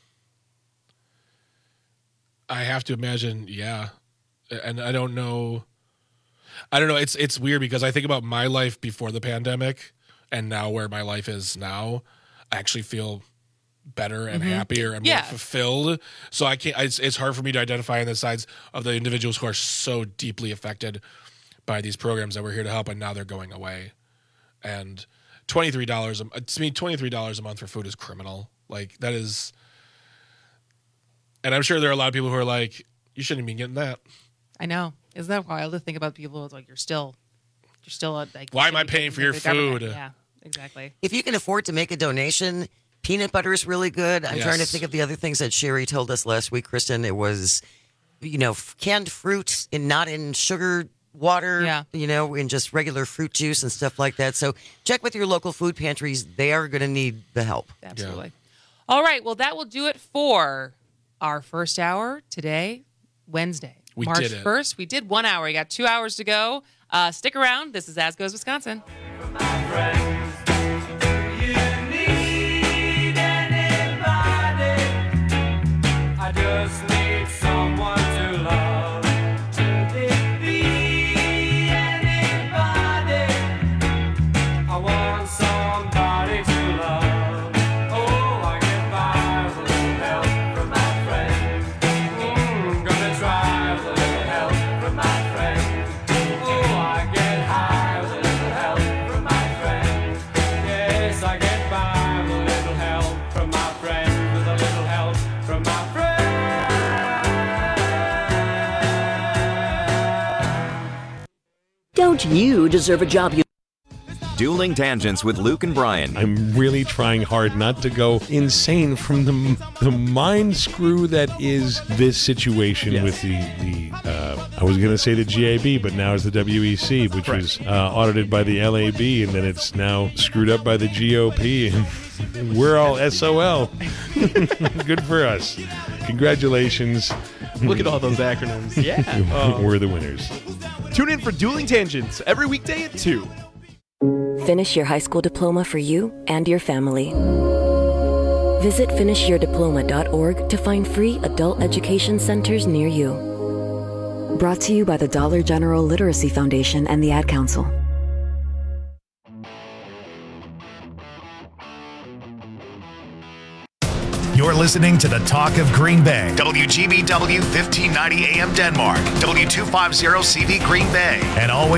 I have to imagine, yeah. And I don't know. I don't know. It's it's weird because I think about my life before the pandemic and now where my life is now. I actually feel better and Mhm. happier and Yeah. more fulfilled. So I can't. It's, it's hard for me to identify on the sides of the individuals who are so deeply affected by these programs that we're here to help, and now they're going away. And twenty-three dollars a, to me, twenty-three dollars a month for food is criminal. Like that is. And I'm sure there are a lot of people who are like, you shouldn't be getting that. I know. Isn't that wild to think about people it's like you're still you're still uh, like Why am I paying for your the government. food? Yeah, exactly. If you can afford to make a donation, peanut butter is really good. I'm Yes. trying to think of the other things that Sherry told us last week, Kristen. It was, you know, f- canned fruit and not in sugar water, Yeah. you know, in just regular fruit juice and stuff like that. So check with your local food pantries. They are going to need the help. Absolutely. All right. Well, that will do it for our first hour today, Wednesday, We March did it. first. We did one hour. We got two hours to go. Uh, stick around. This is As Goes Wisconsin. I just need someone to love. Could it be anybody? I want somebody to love. Oh, I get by with a little help from my friend. Mm, gonna try with a little help from my friend. Oh, I get high with a little help from my friend. Yes, I get by with a little help from my friend. With a little help from my friend. Don't you deserve a job you... Dueling Tangents with Luke and Brian. I'm really trying hard not to go insane from the the mind screw that is this situation yes. with the, the uh, I was going to say the G A B, but now it's the W E C, which right. was uh, audited by the L A B, and then it's now screwed up by the G O P, and we're all S O L. Good for us. Congratulations. Look at all those acronyms. Yeah. Um, we're the winners. Tune in for Dueling Tangents every weekday at two. Finish your high school diploma for you and your family. Visit finish your diploma dot org to find free adult education centers near you. Brought to you by the Dollar General Literacy Foundation and the Ad Council. You're listening to the Talk of Green Bay. W G B W fifteen ninety A M Denmark. W two fifty C V Green Bay. And always